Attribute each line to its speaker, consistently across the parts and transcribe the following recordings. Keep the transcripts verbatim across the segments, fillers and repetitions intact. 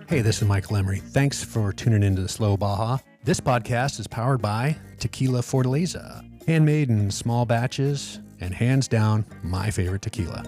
Speaker 1: Hey, this is Michael Emery. Thanks for tuning into the Slow Baja. This podcast is powered by Tequila Fortaleza, handmade in small batches and hands down my favorite tequila.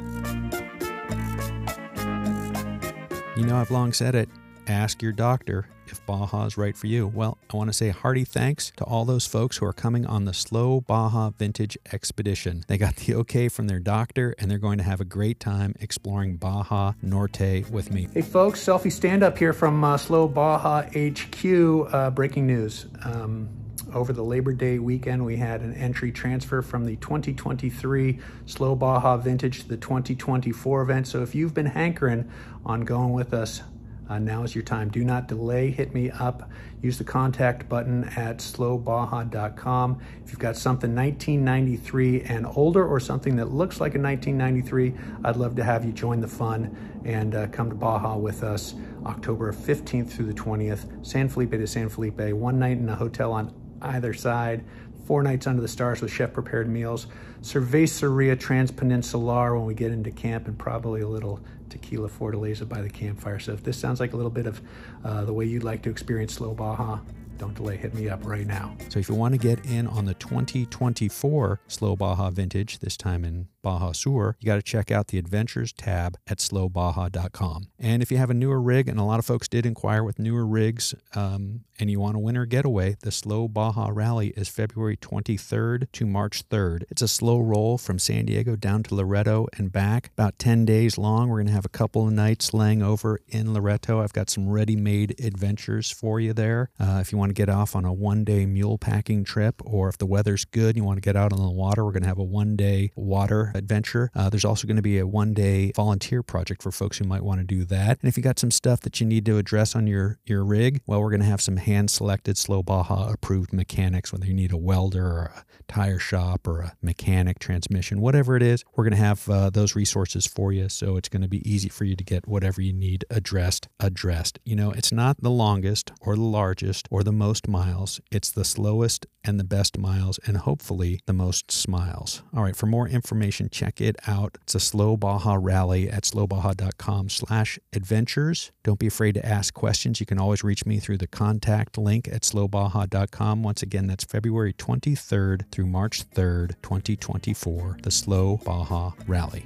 Speaker 2: You know, I've long said it. Ask your doctor if Baja is right for you. Well, I want to say hearty thanks to all those folks who are coming on the Slow Baja Vintage Expedition. They got the okay from their doctor, and they're going to have a great time exploring Baja Norte with me.
Speaker 1: Hey folks, Selfie Stand Up here from uh, Slow Baja H Q. Uh, breaking news. Um, over the Labor Day weekend, we had an entry transfer from the twenty twenty-three Slow Baja Vintage to the twenty twenty-four event. So if you've been hankering on going with us, Uh, now is your time. Do not delay. Hit me up. Use the contact button at slow baja dot com. If you've got something nineteen ninety-three and older or something that looks like a nineteen ninety-three, I'd love to have you join the fun and uh, come to Baja with us October fifteenth through the twentieth. San Felipe to San Felipe. One night in a hotel on either side. Four nights under the stars with chef-prepared meals. Cerveceria Transpeninsular when we get into camp, and probably a little Tequila Fortaleza by the campfire. So if this sounds like a little bit of uh, the way you'd like to experience Slow Baja, don't delay. Hit me up right now.
Speaker 2: So if you want to get in on the twenty twenty-four Slow Baja Vintage, this time in Baja Sur, you got to check out the Adventures tab at slow baja dot com. And if you have a newer rig, and a lot of folks did inquire with newer rigs, um, and you want a winter getaway, the Slow Baja Rally is February twenty-third to March third. It's a slow roll from San Diego down to Loreto and back, about ten days long. We're going to have a couple of nights laying over in Loreto. I've got some ready-made adventures for you there. Uh, if you want to get off on a one-day mule packing trip, or if the weather's good and you want to get out on the water, we're going to have a one-day water adventure. Uh, there's also going to be a one-day volunteer project for folks who might want to do that. And if you got some stuff that you need to address on your, your rig, well, we're going to have some hand-selected Slow Baja approved mechanics, whether you need a welder or a tire shop or a mechanic transmission, whatever it is, we're going to have uh, those resources for you. So it's going to be easy for you to get whatever you need addressed, addressed. You know, it's not the longest or the largest or the most miles. It's the slowest and the best miles, and hopefully the most smiles. All right, for more information, check it out. It's a Slow Baja Rally at slow baja dot com slash adventures. Don't be afraid to ask questions. You can always reach me through the contact link at slow baja dot com. Once again, that's February twenty-third through March third, twenty twenty-four, the Slow Baja Rally.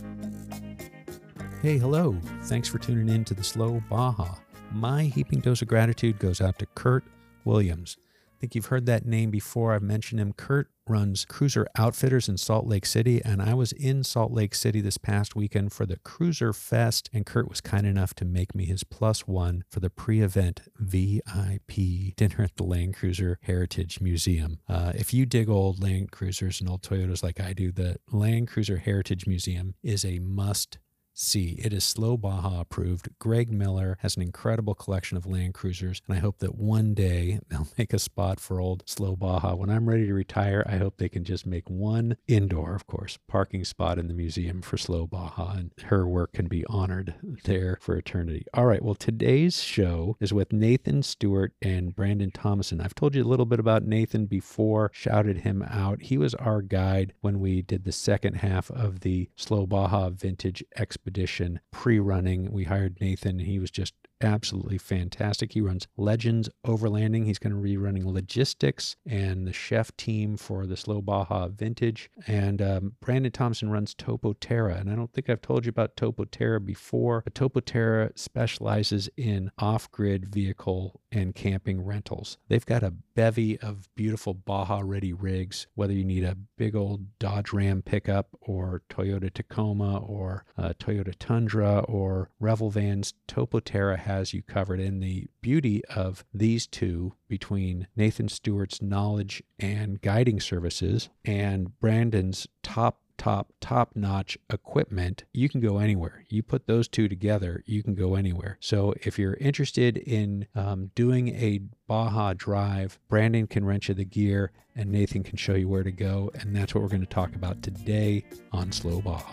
Speaker 2: Hey, hello. Thanks for tuning in to the Slow Baja. My heaping dose of gratitude goes out to Kurt Williams. I think you've heard that name before. I've mentioned him. Kurt runs Cruiser Outfitters in Salt Lake City, and I was in Salt Lake City this past weekend for the Cruiser Fest, and Kurt was kind enough to make me his plus one for the pre-event V I P dinner at the Land Cruiser Heritage Museum. Uh, if you dig old Land Cruisers and old Toyotas like I do, the Land Cruiser Heritage Museum is a must see. It is Slow Baja approved. Greg Miller has an incredible collection of Land Cruisers, and I hope that one day they'll make a spot for old Slow Baja. When I'm ready to retire, I hope they can just make one indoor, of course, parking spot in the museum for Slow Baja, and her work can be honored there for eternity. All right, well, today's show is with Nathan Stewart and Brandon Thomason. I've told you a little bit about Nathan before, shouted him out. He was our guide when we did the second half of the Slow Baja Vintage Expedition pre-running. We hired Nathan. He was just absolutely fantastic. He runs Legends Overlanding. He's going to be running logistics and the chef team for the Slow Baja Vintage. And um, Brandon Thompson runs Topo Terra. And I don't think I've told you about Topo Terra before, but Topo Terra specializes in off-grid vehicle and camping rentals. They've got a bevy of beautiful Baja-ready rigs, whether you need a big old Dodge Ram pickup or Toyota Tacoma or uh, Toyota Tundra or Revel vans. Topo Terra has you covered. And the beauty of these two, between Nathan Stewart's knowledge and guiding services and Brandon's top top, top-notch equipment, you can go anywhere. You put those two together, you can go anywhere. So if you're interested in um, doing a Baja drive, Brandon can rent you the gear and Nathan can show you where to go. And that's what we're going to talk about today on Slow Baja.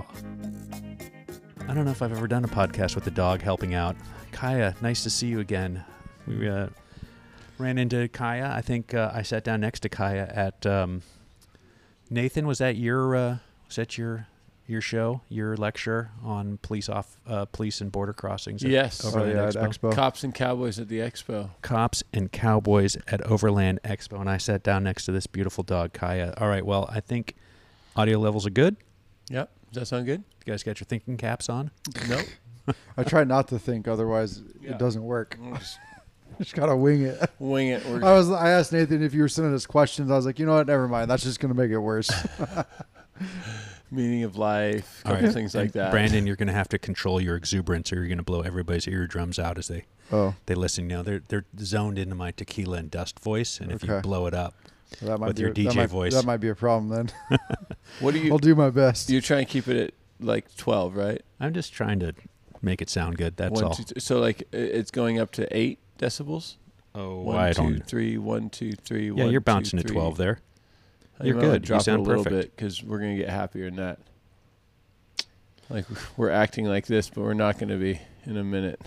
Speaker 2: I don't know if I've ever done a podcast with the dog helping out. Kaya, nice to see you again. We uh, ran into Kaya. I think uh, I sat down next to Kaya at... Um, Nathan, was that your... Uh, Was that your your show, your lecture on police off uh, police and border crossings. At
Speaker 3: Yes.
Speaker 2: Overland
Speaker 4: Oh, yeah, at
Speaker 2: Expo.
Speaker 4: Expo.
Speaker 3: Cops and Cowboys at the Expo.
Speaker 2: Cops and Cowboys at Overland Expo, and I sat down next to this beautiful dog, Kaya. All right, well, I think audio levels are good.
Speaker 3: Yep. Does that sound good?
Speaker 2: You guys got your thinking caps on?
Speaker 3: Nope.
Speaker 4: I try not to think, otherwise
Speaker 3: Yeah.
Speaker 4: it doesn't work.
Speaker 3: We'll just
Speaker 4: Just gotta wing it.
Speaker 3: wing it. We're
Speaker 4: I was. I asked Nathan if you were sending us questions. I was like, you know what? Never mind. That's just gonna make it worse.
Speaker 3: meaning of life,
Speaker 2: All
Speaker 3: couple
Speaker 2: right.
Speaker 3: things like
Speaker 2: And
Speaker 3: that.
Speaker 2: Brandon, you're going to have to control your exuberance, or you're going to blow everybody's eardrums out as they
Speaker 4: Oh,
Speaker 2: they listen. You know, they're they're zoned into my tequila and dust voice, and if you
Speaker 4: Okay.
Speaker 2: blow it up,
Speaker 4: well, that might
Speaker 2: With
Speaker 4: be
Speaker 2: your
Speaker 4: a-
Speaker 2: D J
Speaker 4: that might,
Speaker 2: voice.
Speaker 4: That might be a problem then.
Speaker 3: What do you?
Speaker 4: I'll do my best.
Speaker 3: You're trying to keep it at like twelve, right?
Speaker 2: I'm just trying to make it sound good. That's
Speaker 3: One,
Speaker 2: all.
Speaker 3: two, th- so like i- it's going up to eight decibels.
Speaker 2: Oh,
Speaker 3: One,
Speaker 2: I
Speaker 3: two,
Speaker 2: don't.
Speaker 3: three, one, two, three.
Speaker 2: Yeah,
Speaker 3: one,
Speaker 2: you're
Speaker 3: two,
Speaker 2: bouncing to
Speaker 3: three.
Speaker 2: twelve there.
Speaker 3: I
Speaker 2: You're
Speaker 3: might
Speaker 2: good. You
Speaker 3: Drop
Speaker 2: sound
Speaker 3: it a little
Speaker 2: perfect.
Speaker 3: bit because we're gonna get happier than that. Like we're acting like this, but we're not gonna be in a minute.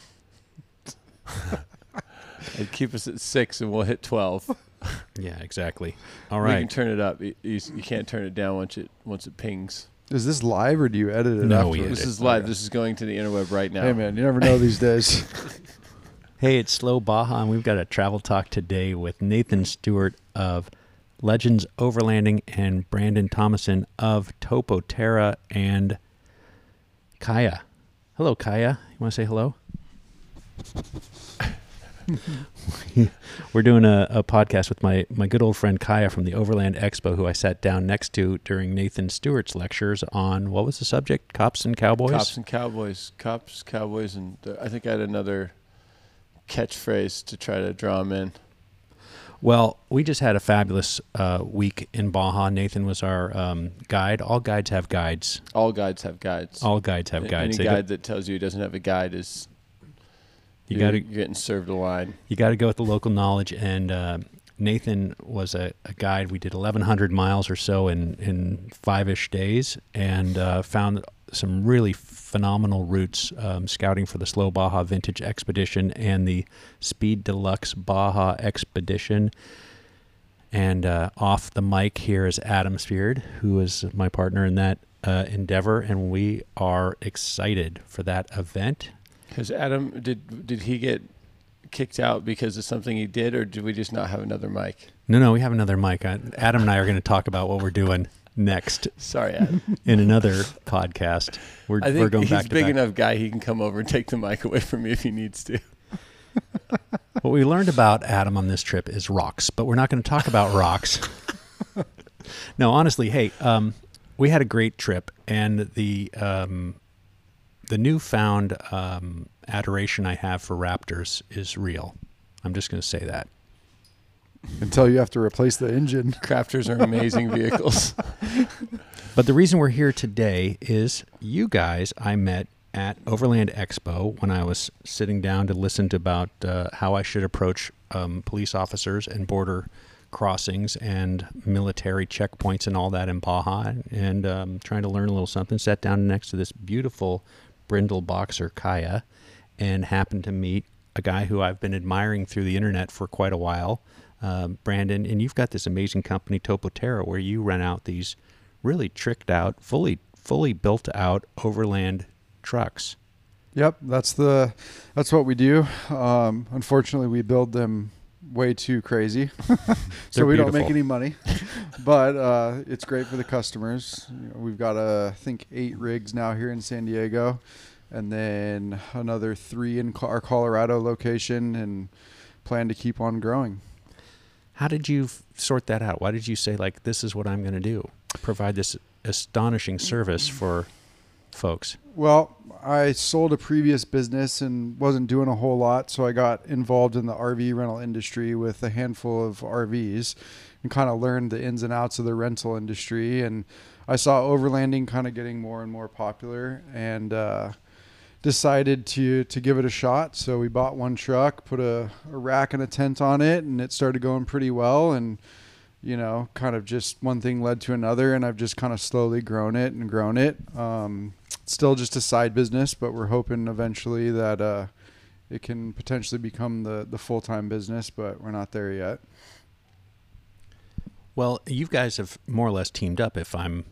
Speaker 3: I'd keep us at six, and we'll hit twelve.
Speaker 2: Yeah, exactly. All
Speaker 3: We can
Speaker 2: right.
Speaker 3: turn it up. You, you, you can't turn it down once it once it pings.
Speaker 4: Is this live or do you edit it
Speaker 2: No,
Speaker 4: afterwards?
Speaker 2: we edit
Speaker 3: This
Speaker 2: it.
Speaker 3: is live.
Speaker 4: Okay.
Speaker 3: This is going to the interweb right now.
Speaker 4: Hey man, you never know these days.
Speaker 2: Hey, it's Slow Baja, and we've got a travel talk today with Nathan Stewart of Legends Overlanding and Brandon Thomason of Topo Terra and Kaya. Hello, Kaya. You want to say hello? We're doing a, a podcast with my, my good old friend Kaya from the Overland Expo, who I sat down next to during Nathan Stewart's lectures on, what was the subject? Cops and Cowboys?
Speaker 3: Cops and Cowboys. Cops, Cowboys, and uh, I think I had another catchphrase to try to draw them in.
Speaker 2: Well, we just had a fabulous uh, week in Baja. Nathan was our um, guide. All guides have guides.
Speaker 3: All guides have guides.
Speaker 2: All guides have
Speaker 3: A-
Speaker 2: guides.
Speaker 3: Any
Speaker 2: They
Speaker 3: guide that tells you he doesn't have a guide is
Speaker 2: You
Speaker 3: you're,
Speaker 2: got to
Speaker 3: you're getting served a line.
Speaker 2: you got to go with the local knowledge. And uh, Nathan was a, a guide. We did eleven hundred miles or so in in five-ish days, and uh, found some really phenomenal routes. Um, scouting for the Slow Baja Vintage Expedition and the Speed Deluxe Baja Expedition. And uh, off the mic here is Adam Speard, who is my partner in that uh, endeavor, and we are excited for that event.
Speaker 3: Because Adam, did did he get kicked out because of something he did, or did we just not have another mic?
Speaker 2: No, no, we have another mic. Uh, Adam and I are going to talk about what we're doing next
Speaker 3: Sorry, Adam.
Speaker 2: in another podcast. We're,
Speaker 3: I think
Speaker 2: we're going
Speaker 3: he's
Speaker 2: back
Speaker 3: a
Speaker 2: to
Speaker 3: big
Speaker 2: back.
Speaker 3: enough guy. He can come over and take the mic away from me if he needs to.
Speaker 2: What we learned about Adam on this trip is rocks, but we're not going to talk about rocks. No, honestly, hey, um, we had a great trip, and the um, the newfound um, adoration I have for Raptors is real. I'm just going to say that.
Speaker 4: Until you have to replace the engine.
Speaker 3: Crafters are amazing vehicles.
Speaker 2: But the reason we're here today is you guys I met at Overland Expo when I was sitting down to listen to about uh, how I should approach um, police officers and border crossings and military checkpoints and all that in Baja, and um, trying to learn a little something. Sat down next to this beautiful brindle boxer, Kaya, and happened to meet a guy who I've been admiring through the internet for quite a while, uh, Brandon. And you've got this amazing company, Topo Terra, where you rent out these really tricked out, fully fully built out overland trucks.
Speaker 4: Yep, that's the that's what we do. Um, unfortunately, we build them way too crazy, so
Speaker 2: They're
Speaker 4: we don't make
Speaker 2: beautiful.
Speaker 4: any money. But uh, it's great for the customers. You know, we've got uh, I think eight rigs now here in San Diego, and then another three in our Colorado location, and plan to keep on growing.
Speaker 2: How did you f- sort that out? Why did you say, like, this is what I'm going to do? Provide this astonishing service for folks.
Speaker 4: Well, I sold a previous business and wasn't doing a whole lot, so I got involved in the R V rental industry with a handful of R Vs and kind of learned the ins and outs of the rental industry. And I saw overlanding kind of getting more and more popular, and uh, decided to to give it a shot. So we bought one truck, put a, a rack and a tent on it, and it started going pretty well. And you know, kind of just one thing led to another, and I've just kind of slowly grown it and grown it. Um, it's still just a side business, but we're hoping eventually that uh, it can potentially become the, the full-time business, but we're not there yet.
Speaker 2: Well, you guys have more or less teamed up, if I'm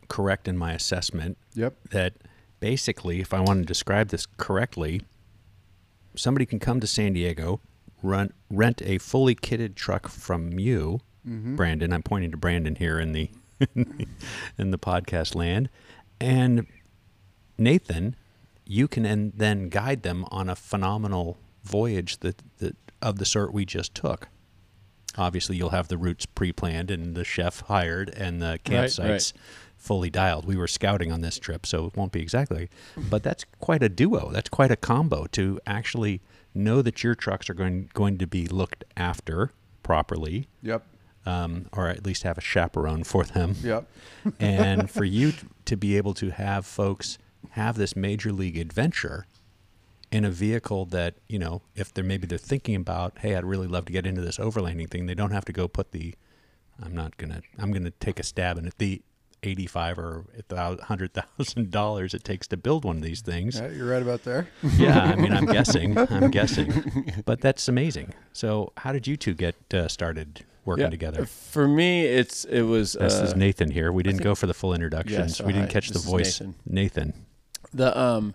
Speaker 2: correct in my assessment.
Speaker 4: Yep.
Speaker 2: That basically, if I want to describe this correctly, somebody can come to San Diego, run, rent a fully kitted truck from you, mm-hmm. Brandon. I'm pointing to Brandon here in the, in the in the podcast land, and Nathan, you can en- then guide them on a phenomenal voyage that, that of the sort we just took. Obviously, you'll have the routes pre-planned and the chef hired and the campsites right, right. fully dialed. We were scouting on this trip, so it won't be exactly. But that's quite a duo. That's quite a combo to actually know that your trucks are going going to be looked after properly.
Speaker 4: Yep.
Speaker 2: Um, or at least have a chaperone for them.
Speaker 4: Yep.
Speaker 2: And for you to be able to have folks have this major league adventure in a vehicle that, you know, if they're maybe they're thinking about, hey, I'd really love to get into this overlanding thing, they don't have to go put the, I'm not gonna, I'm gonna take a stab in it, the eighty-five or one hundred thousand dollars it takes to build one of these things.
Speaker 4: Yeah, you're right about there.
Speaker 2: Yeah, I mean, I'm guessing, I'm guessing, but that's amazing. So, how did you two get uh, started working
Speaker 3: yeah,
Speaker 2: together?
Speaker 3: For me, it's it was.
Speaker 2: This
Speaker 3: uh,
Speaker 2: is Nathan here. We didn't go for the full introductions.
Speaker 3: Yes,
Speaker 2: we didn't
Speaker 3: hi,
Speaker 2: catch the voice.
Speaker 3: Nathan.
Speaker 2: Nathan.
Speaker 3: The um,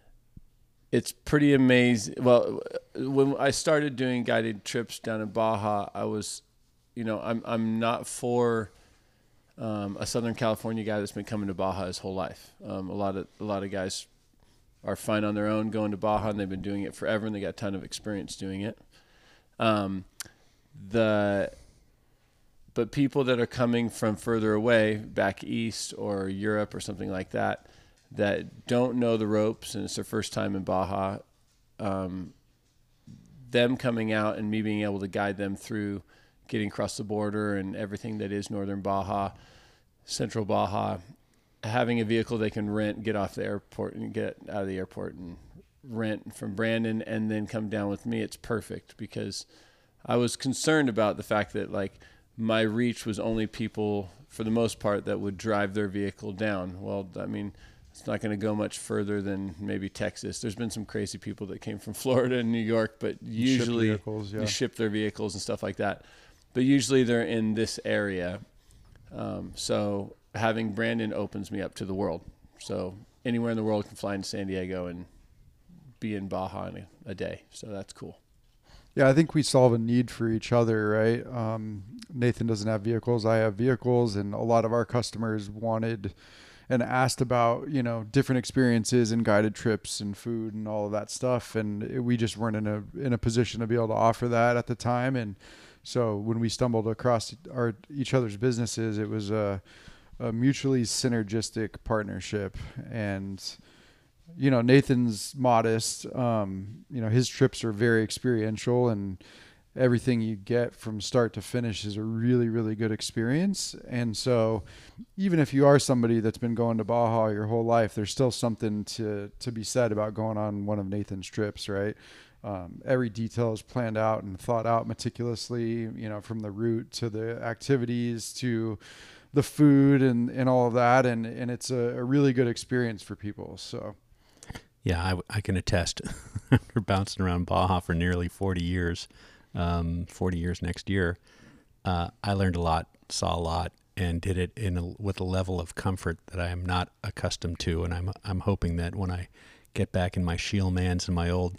Speaker 3: it's pretty amazing. Well, when I started doing guided trips down in Baja, I was, you know, I'm I'm not for um, a Southern California guy that's been coming to Baja his whole life. Um, a lot of a lot of guys are fine on their own going to Baja, and they've been doing it forever, and they got a ton of experience doing it. Um, the but people that are coming from further away, back east or Europe or something like that, that don't know the ropes and it's their first time in Baja, um, them coming out and me being able to guide them through getting across the border and everything that is northern Baja, central Baja, having a vehicle they can rent, get off the airport and get out of the airport and rent from Brandon and then come down with me. It's perfect because I was concerned about the fact that like my reach was only people for the most part that would drive their vehicle down. Well, I mean, it's not going to go much further than maybe Texas. There's been some crazy people that came from Florida and New York, but usually
Speaker 4: ship vehicles, yeah.
Speaker 3: they ship their vehicles and stuff like that. But usually they're in this area. Um, so having Brandon opens me up to the world. So anywhere in the world can fly into San Diego and be in Baja in a, a day. So that's cool.
Speaker 4: Yeah, I think we solve a need for each other, right? Um, Nathan doesn't have vehicles. I have vehicles, and a lot of our customers wanted and asked about, you know, different experiences and guided trips and food and all of that stuff. And it, we just weren't in a in a position to be able to offer that at the time. And so when we stumbled across our each other's businesses, it was a, a mutually synergistic partnership. And you know, Nathan's modest. Um, you know, his trips are very experiential, and everything you get from start to finish is a really, really good experience. And so even if you are somebody that's been going to Baja your whole life, there's still something to, to be said about going on one of Nathan's trips, right? Um, every detail is planned out and thought out meticulously, you know, from the route to the activities to the food and, and all of that. And, and it's a, a really good experience for people. So.
Speaker 2: Yeah, I, I can attest. After bouncing around Baja for nearly forty years, um, forty years next year, uh, I learned a lot, saw a lot, and did it in a, with a level of comfort that I am not accustomed to. And I'm I'm hoping that when I get back in my Scheelmans and my old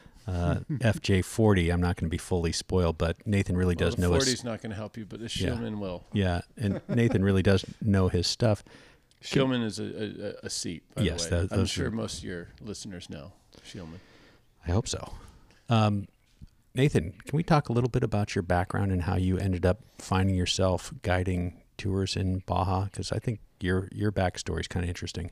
Speaker 2: uh, F J forty, I'm not going to be fully spoiled. But Nathan really
Speaker 3: well,
Speaker 2: does
Speaker 3: the
Speaker 2: know his.
Speaker 3: forty's not going to help you, but the Scheelman
Speaker 2: yeah,
Speaker 3: will.
Speaker 2: Yeah, and Nathan really does know his stuff.
Speaker 3: Scheelman is a, a, a seat, by
Speaker 2: yes,
Speaker 3: the way.
Speaker 2: That,
Speaker 3: I'm sure are, most of your listeners know Scheelman.
Speaker 2: I hope so. Um, Nathan, can we talk a little bit about your background and how you ended up finding yourself guiding tours in Baja? Because I think your your backstory is kind of interesting.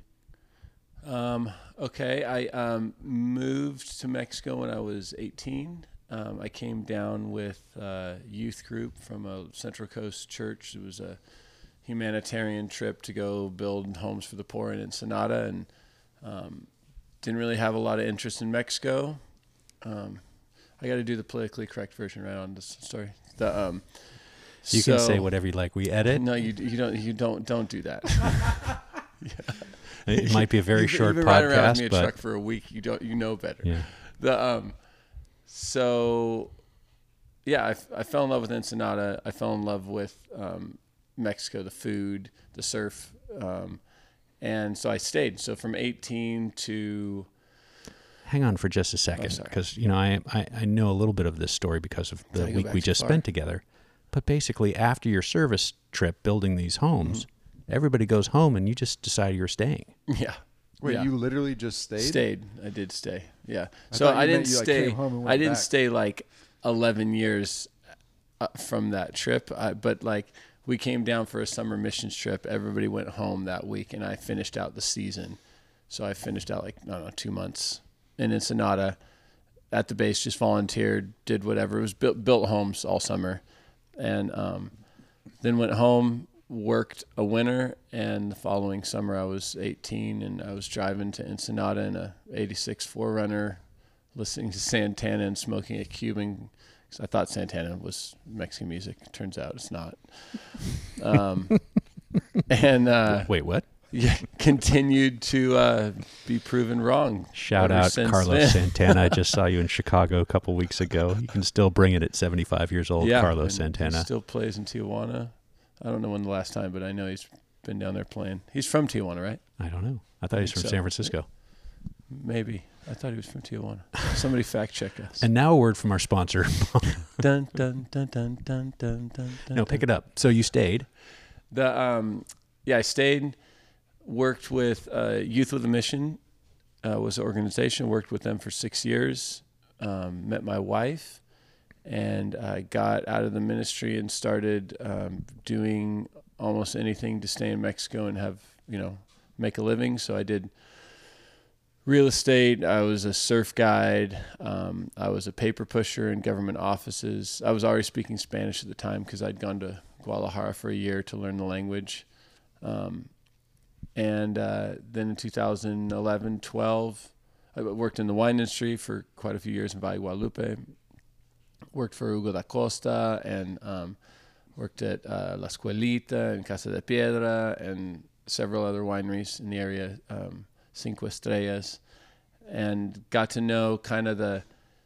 Speaker 3: Um, okay, I um, moved to Mexico when I was eighteen. Um, I came down with a youth group from a Central Coast church. It was a humanitarian trip to go build homes for the poor in Ensenada, and um, didn't really have a lot of interest in Mexico. Um, I got to do the politically correct version right on this story. The, um,
Speaker 2: you
Speaker 3: so,
Speaker 2: can say whatever you like. We edit.
Speaker 3: No, you you don't you don't don't do that. Yeah.
Speaker 2: It might be a very
Speaker 3: you've,
Speaker 2: short
Speaker 3: you've been
Speaker 2: podcast,
Speaker 3: riding around with me a
Speaker 2: but
Speaker 3: truck for a week. You don't you know better.
Speaker 2: Yeah.
Speaker 3: The um, so yeah, I, I fell in love with Ensenada. I fell in love with um, Mexico, the food, the surf. Um, And so I stayed. So from eighteen to...
Speaker 2: Hang on for just a second,
Speaker 3: sorry.
Speaker 2: because you know I, I I know a little bit of this story because of the
Speaker 3: Did I go
Speaker 2: week
Speaker 3: back
Speaker 2: we
Speaker 3: too
Speaker 2: just
Speaker 3: far?
Speaker 2: spent together. But basically, after your service trip building these homes, everybody goes home, and you just decide you're staying.
Speaker 3: Yeah.
Speaker 4: Wait,
Speaker 3: yeah.
Speaker 4: you literally just stayed?
Speaker 3: Stayed. I did stay. Yeah.
Speaker 4: I
Speaker 3: so
Speaker 4: thought you
Speaker 3: I
Speaker 4: meant
Speaker 3: didn't
Speaker 4: you, like,
Speaker 3: stay.
Speaker 4: came home and
Speaker 3: I
Speaker 4: went
Speaker 3: didn't
Speaker 4: back.
Speaker 3: stay like eleven years uh, from that trip. I, but like we came down for a summer missions trip. Everybody went home that week, and I finished out the season. So I finished out like I don't know two months in Ensenada at the base. Just volunteered, did whatever. It was built built homes all summer, and um, then went home. Worked a winter, and the following summer I was eighteen, and I was driving to Ensenada in a eighty-six four runner, listening to Santana and smoking a Cuban, because I thought Santana was Mexican music. Turns out it's not. Um, and uh,
Speaker 2: Wait, what?
Speaker 3: yeah, continued to uh, be proven wrong.
Speaker 2: Shout
Speaker 3: ever
Speaker 2: out
Speaker 3: since
Speaker 2: Carlos
Speaker 3: then.
Speaker 2: Santana. I just saw you in Chicago a couple weeks ago. You can still bring it at seventy-five years old,
Speaker 3: Yeah,
Speaker 2: Carlos
Speaker 3: and he
Speaker 2: Santana.
Speaker 3: still plays in Tijuana. I don't know when the last time, but I know he's been down there playing. He's from Tijuana, right?
Speaker 2: I don't know. I thought he was
Speaker 3: think
Speaker 2: from
Speaker 3: so.
Speaker 2: San Francisco.
Speaker 3: Maybe. I thought he was from Tijuana. Somebody fact check us.
Speaker 2: And now a word from our sponsor.
Speaker 3: dun, dun, dun, dun, dun, dun, dun,
Speaker 2: No, pick it up. So you stayed.
Speaker 3: The um, yeah, I stayed, worked with uh, Youth with a Mission, uh, was an organization, worked with them for six years, um, met my wife, and I got out of the ministry and started um, doing almost anything to stay in Mexico and have, you know, make a living. So I did real estate. I was a surf guide. Um, I was a paper pusher in government offices. I was already speaking Spanish at the time because I'd gone to Guadalajara for a year to learn the language. Um, and uh, then in two thousand eleven, twelve, I worked in the wine industry for quite a few years in Valle Guadalupe. Worked for Hugo da Costa and um, worked at uh, La Escuelita and Casa de Piedra and several other wineries in the area, um, Cinco Estrellas, and got to know kind of the,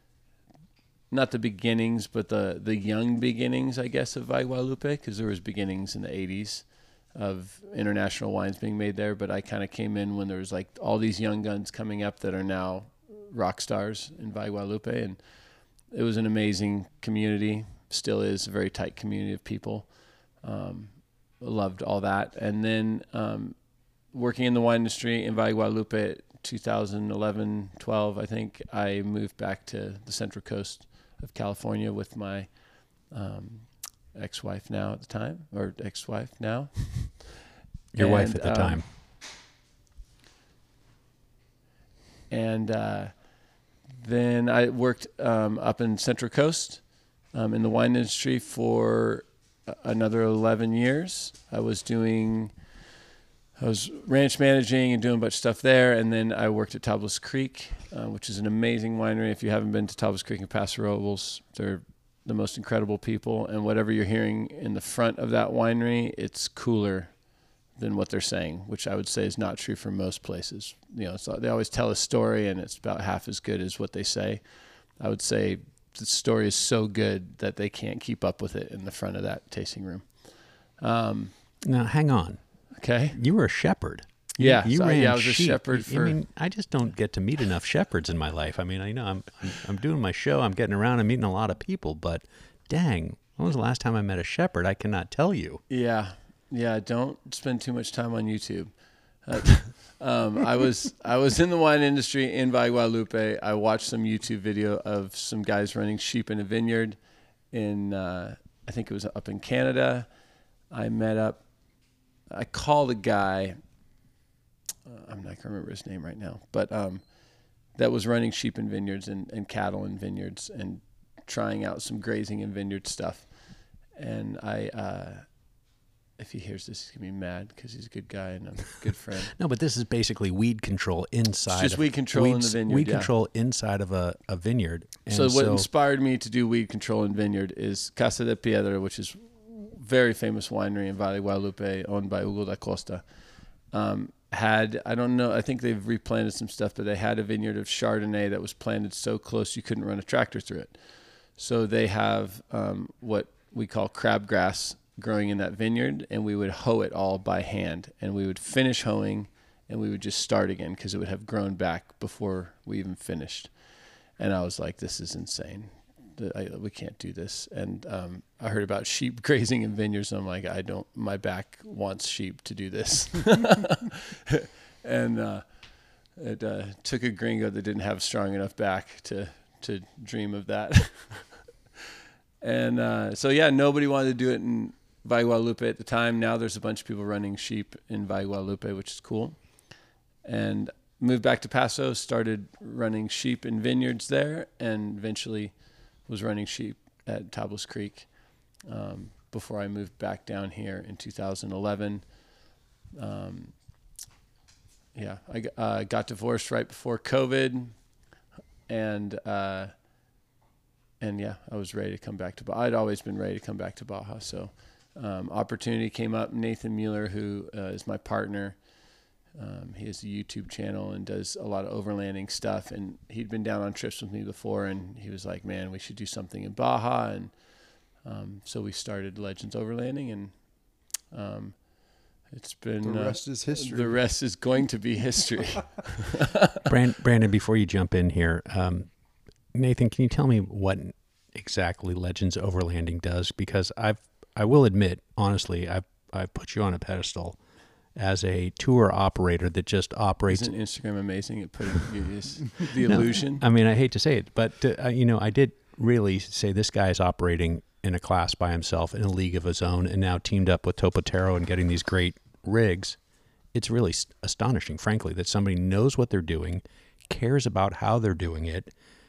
Speaker 3: not the beginnings, but the, the young beginnings, I guess, of Valle Guadalupe, because there was beginnings in the eighties of international wines being made there, but I kind of came in when there was like all these young guns coming up that are now rock stars in Valle Guadalupe, and it was an amazing community, still is a very tight community of people. Um, loved all that. And then um, working in the wine industry in Valle Guadalupe, two thousand eleven, twelve, I think, I moved back to the Central Coast of California with my um, ex-wife now at the time, or ex-wife now.
Speaker 2: Your wife
Speaker 3: And,
Speaker 2: at the
Speaker 3: um,
Speaker 2: time.
Speaker 3: And uh, then I worked um, up in Central Coast um, in the wine industry for another eleven years. I was doing, I was ranch managing and doing a bunch of stuff there. And then I worked at Tablas Creek, uh, which is an amazing winery. If you haven't been to Tablas Creek and Paso Robles, they're the most incredible people. And whatever you're hearing in the front of that winery, it's cooler than what they're saying, which I would say is not true for most places. You know, so they always tell a story and it's about half as good as what they say. I would say the story is so good that they can't keep up with it in the front of that tasting room. Um,
Speaker 2: Now, hang on.
Speaker 3: okay.
Speaker 2: You were a shepherd. You-
Speaker 3: Yeah,
Speaker 2: you
Speaker 3: so,
Speaker 2: ran
Speaker 3: yeah, I was a
Speaker 2: sheep.
Speaker 3: shepherd
Speaker 2: I
Speaker 3: for-
Speaker 2: mean, I just don't get to meet enough shepherds in my life. I mean, I know I'm, I'm I'm doing my show. I'm getting around. I'm meeting a lot of people. But dang, when was the last time I met a shepherd? I cannot tell you.
Speaker 3: Yeah. Yeah. Don't spend too much time on YouTube. Uh, um, I was I was in the wine industry in Valle Guadalupe. I watched some YouTube video of some guys running sheep in a vineyard in uh, I think it was up in Canada. I met up. I called a guy. Uh, I'm not gonna remember his name right now, but um, that was running sheep in vineyards and, and cattle in vineyards and trying out some grazing in vineyard stuff. And I. Uh, If he hears this, he's going to be mad because he's a good guy and I'm a good friend.
Speaker 2: No, but this is basically weed control inside.
Speaker 3: It's just
Speaker 2: of,
Speaker 3: weed control in the vineyard,
Speaker 2: Weed
Speaker 3: yeah.
Speaker 2: control inside of a, a vineyard. And
Speaker 3: So what inspired me to do weed control in vineyard is Casa de Piedra, which is very famous winery in Valle Guadalupe, owned by Hugo da Costa. Um, had, I don't know, I think they've replanted some stuff, but they had a vineyard of Chardonnay that was planted so close you couldn't run a tractor through it. So they have um, what we call crabgrass growing in that vineyard, and we would hoe it all by hand, and we would finish hoeing and we would just start again because it would have grown back before we even finished. And I was like, this is insane. I, we can't do this. And um, I heard about sheep grazing in vineyards. And I'm like, I don't, my back wants sheep to do this. and uh, it uh, took a gringo that didn't have strong enough back to, to dream of that. and uh, so, yeah, nobody wanted to do it in Valle Guadalupe at the time. Now there's a bunch of people running sheep in Valle Guadalupe, which is cool. And moved back to Paso, started running sheep in vineyards there, and eventually was running sheep at Tablas Creek um, before I moved back down here in two thousand eleven. Um, yeah, I uh, got divorced right before COVID, and uh, and yeah, I was ready to come back to Baja. I'd always been ready to come back to Baja, so um, opportunity came up. Nathan Mueller, who uh, is my partner, Um, he has a YouTube channel and does a lot of overlanding stuff. And he'd been down on trips with me before, and he was like, man, we should do something in Baja. And um, so we started Legends Overlanding, and um, it's been...
Speaker 4: The rest
Speaker 3: uh,
Speaker 4: is history.
Speaker 3: The rest is going to be history.
Speaker 2: Brand, Brandon, before you jump in here, um, Nathan, can you tell me what exactly Legends Overlanding does? Because I've, I will admit, honestly, I've, I've put you on a pedestal as a tour operator that just operates.
Speaker 3: Isn't Instagram amazing at putting the illusion?
Speaker 2: No, I mean, I hate to say it, but uh, you know, I did really say this guy is operating in a class by himself in a league of his own, and now teamed up with Topotero and getting these great rigs. It's really st- astonishing, frankly, that somebody knows what they're doing, cares about how they're doing it,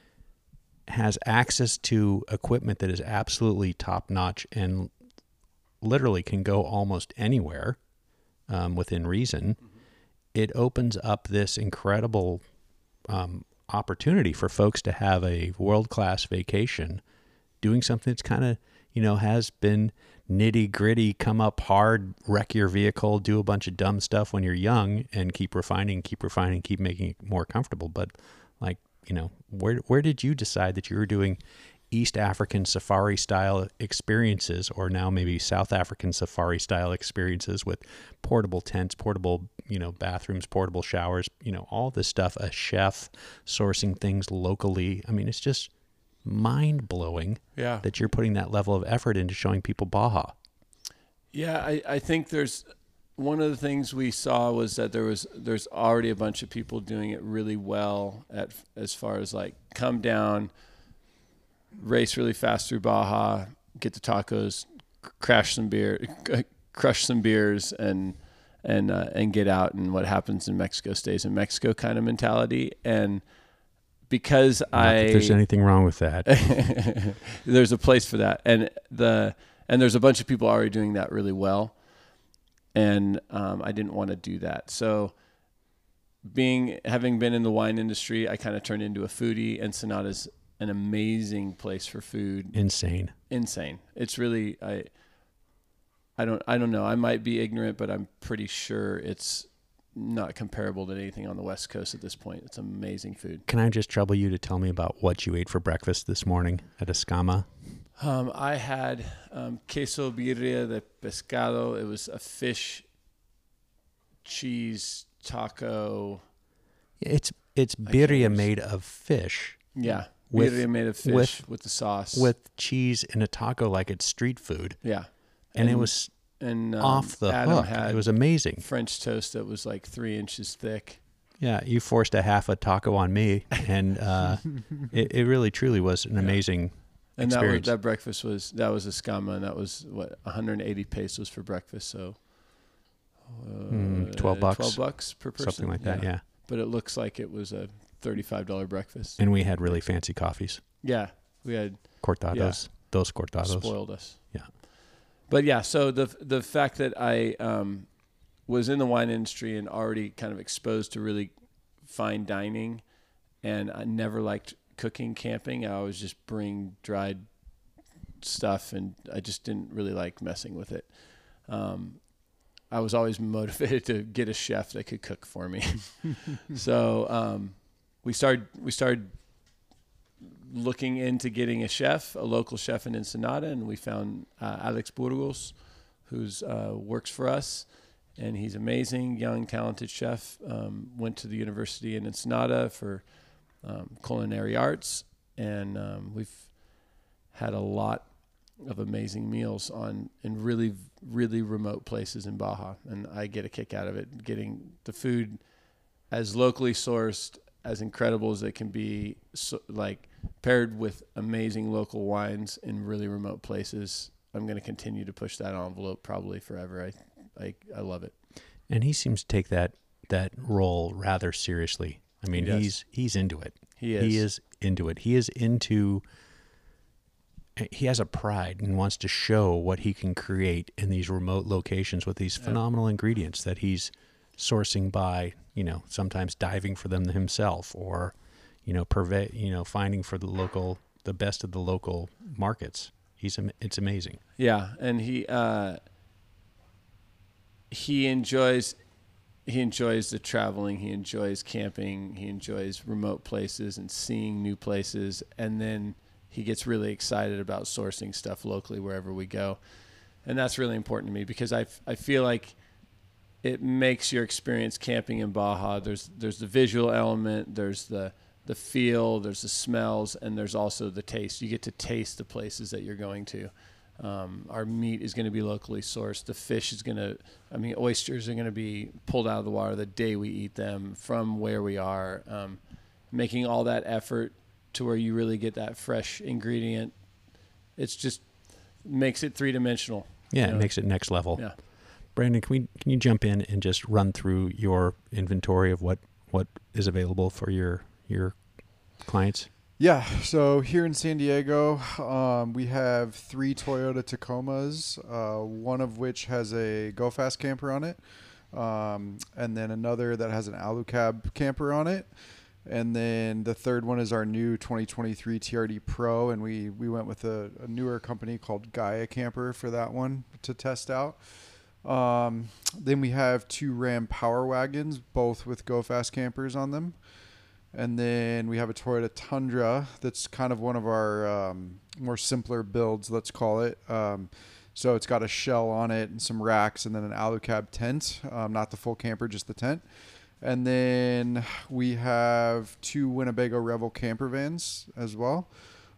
Speaker 2: has access to equipment that is absolutely top notch, and literally can go almost anywhere. Um, within reason, mm-hmm. It opens up this incredible um, opportunity for folks to have a world-class vacation doing something that's kind of, you know, has been nitty-gritty, come up hard, wreck your vehicle, do a bunch of dumb stuff when you're young, and keep refining, keep refining, keep making it more comfortable. But, like, you know, where where did you decide that you were doing East African safari style experiences, or now maybe South African safari style experiences with portable tents, portable, you know, bathrooms, portable showers, you know, all this stuff, a chef sourcing things locally. I mean, it's just mind blowing
Speaker 3: yeah.
Speaker 2: that you're putting that level of effort into showing people Baja.
Speaker 3: Yeah. I, I think there's one of the things we saw was that there was, there's already a bunch of people doing it really well at, as far as like come down, race really fast through Baja, get the tacos, crash some beer, crush some beers, and and uh, and get out. And what happens in Mexico stays in Mexico kind of mentality. And because
Speaker 2: Not
Speaker 3: I,
Speaker 2: that there's anything wrong with that.
Speaker 3: There's a place for that, and the and there's a bunch of people already doing that really well. And um, I didn't want to do that, so. Being having been in the wine industry, I kind of turned into a foodie. Ensenada's an amazing place for food.
Speaker 2: Insane.
Speaker 3: Insane. It's really, I, I don't, I don't know. I might be ignorant, but I'm pretty sure it's not comparable to anything on the West Coast at this point. It's amazing food.
Speaker 2: Can I just trouble you to tell me about what you ate for breakfast this morning at Escama?
Speaker 3: Um, I had um, queso birria de pescado. It was a fish cheese taco.
Speaker 2: It's it's birria made of fish.
Speaker 3: Yeah.
Speaker 2: With,
Speaker 3: birria made of fish with, with the sauce.
Speaker 2: With cheese in a taco like it's street food.
Speaker 3: Yeah.
Speaker 2: And, and it was
Speaker 3: and, um,
Speaker 2: off the
Speaker 3: Adam
Speaker 2: hook.
Speaker 3: Had
Speaker 2: it was amazing.
Speaker 3: French toast that was like three inches thick.
Speaker 2: Yeah, you forced a half a taco on me, and uh, it, it really truly was an yeah. amazing
Speaker 3: and
Speaker 2: experience.
Speaker 3: that was, that breakfast was, that was Escama, and that was, what, one hundred eighty pesos for breakfast, so uh,
Speaker 2: mm, twelve bucks.
Speaker 3: twelve bucks per person.
Speaker 2: Something like that, yeah. yeah.
Speaker 3: But it looks like it was a thirty-five dollars breakfast.
Speaker 2: And we had really fancy coffees.
Speaker 3: Yeah, we had
Speaker 2: cortados. Yeah. Those cortados
Speaker 3: spoiled us.
Speaker 2: Yeah,
Speaker 3: but yeah. So the the fact that I um, was in the wine industry and already kind of exposed to really fine dining, and I never liked cooking, camping. I always just bring dried stuff, and I just didn't really like messing with it. Um, I was always motivated to get a chef that could cook for me. so um, we started we started looking into getting a chef, a local chef in Ensenada, and we found uh, Alex Burgos, who's uh, works for us, and he's amazing, young, talented chef. Um, went to the university in Ensenada for um, culinary arts, and um, we've had a lot of amazing meals on in really, really remote places in Baja, and I get a kick out of it, getting the food as locally sourced, as incredible as it can be, so, like paired with amazing local wines in really remote places. I'm going to continue to push that envelope probably forever. I, I, I love it.
Speaker 2: And he seems to take that that role rather seriously. I mean,
Speaker 3: He
Speaker 2: he's he's into it.
Speaker 3: He is.
Speaker 2: He is into it. He is into. He has a pride and wants to show what he can create in these remote locations with these phenomenal ingredients that he's sourcing by, you know, sometimes diving for them himself, or, you know, purvey, you know, finding for the local, the best of the local markets. He's, it's amazing.
Speaker 3: Yeah. And he, uh, he enjoys, he enjoys the traveling. He enjoys camping. He enjoys remote places and seeing new places. And then he gets really excited about sourcing stuff locally wherever we go. And that's really important to me, because I, I feel like it makes your experience camping in Baja. There's there's the visual element, there's the the feel, there's the smells, and there's also the taste. You get to taste the places that you're going to. Um, our meat is going to be locally sourced. The fish is going to, I mean, oysters are going to be pulled out of the water the day we eat them from where we are. Um, making all that effort to where you really get that fresh ingredient. It's just makes it three-dimensional.
Speaker 2: Yeah,
Speaker 3: you know?
Speaker 2: It makes it next level.
Speaker 3: Yeah.
Speaker 2: Brandon, can we can you jump in and just run through your inventory of what, what is available for your your clients?
Speaker 4: Yeah. So here in San Diego, um, we have three Toyota Tacomas, uh, one of which has a Go Fast camper on it, um, and then another that has an Alucab camper on it. And then the third one is our new twenty twenty-three T R D Pro, and we, we went with a, a newer company called Gaia Camper for that one to test out. Um, then we have two Ram Power Wagons, both with Go Fast campers on them. And then we have a Toyota Tundra that's kind of one of our um, more simpler builds, let's call it. Um, so it's got a shell on it and some racks and then an Alucab tent, um, not the full camper, just the tent. And then we have two Winnebago Revel camper vans as well.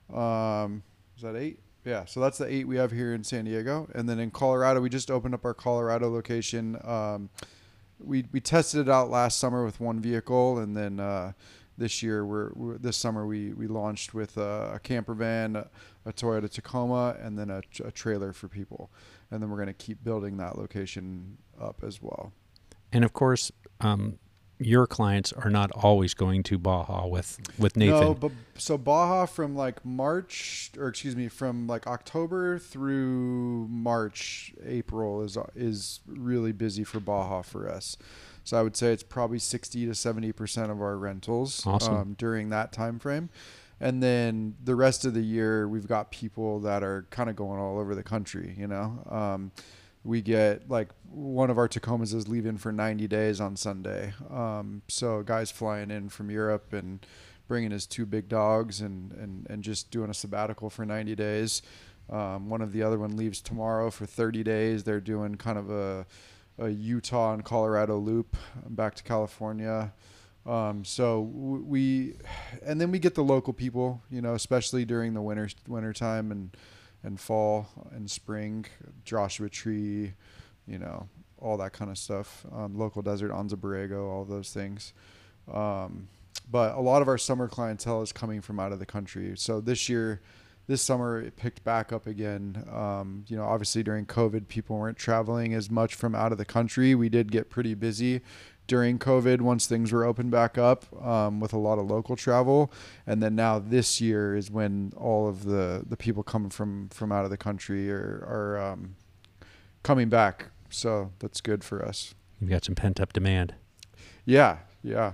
Speaker 4: Um, is that eight? Yeah, so that's the eight we have here in San Diego. And then in Colorado, we just opened up our Colorado location. Um, we we tested it out last summer with one vehicle, and then uh, this year, we're, we're this summer we we launched with a, a camper van, a, a Toyota Tacoma, and then a, a trailer for people. And then we're going to keep building that location up as well.
Speaker 2: And of course, um, your clients are not always going to Baja with, with Nathan.
Speaker 4: No, but so Baja from like March, or excuse me, from like October through March, April is is really busy for Baja for us. So I would say it's probably sixty to seventy percent of our rentals
Speaker 2: awesome.
Speaker 4: um, during that time frame. And then the rest of the year, we've got people that are kind of going all over the country, you know. Um, we get like one of our Tacomas is leaving for ninety days on Sunday. Um, so a guy's flying in from Europe and bringing his two big dogs and, and, and just doing a sabbatical for ninety days. Um, one of the other one leaves tomorrow for thirty days. They're doing kind of a, a Utah and Colorado loop back to California. Um, so we, and then we get the local people, you know, especially during the winter, winter time and, and fall and spring, Joshua Tree, you know, all that kind of stuff. Um, local desert, Anza Borrego, all those things. Um, but a lot of our summer clientele is coming from out of the country. So this year, this summer, it picked back up again. Um, you know, obviously during COVID, people weren't traveling as much from out of the country. We did get pretty busy during COVID once things were opened back up, um, with a lot of local travel. And then now this year is when all of the, the people coming from, from out of the country are, are um, coming back. So that's good for us.
Speaker 2: You've got some pent up demand.
Speaker 4: Yeah. Yeah.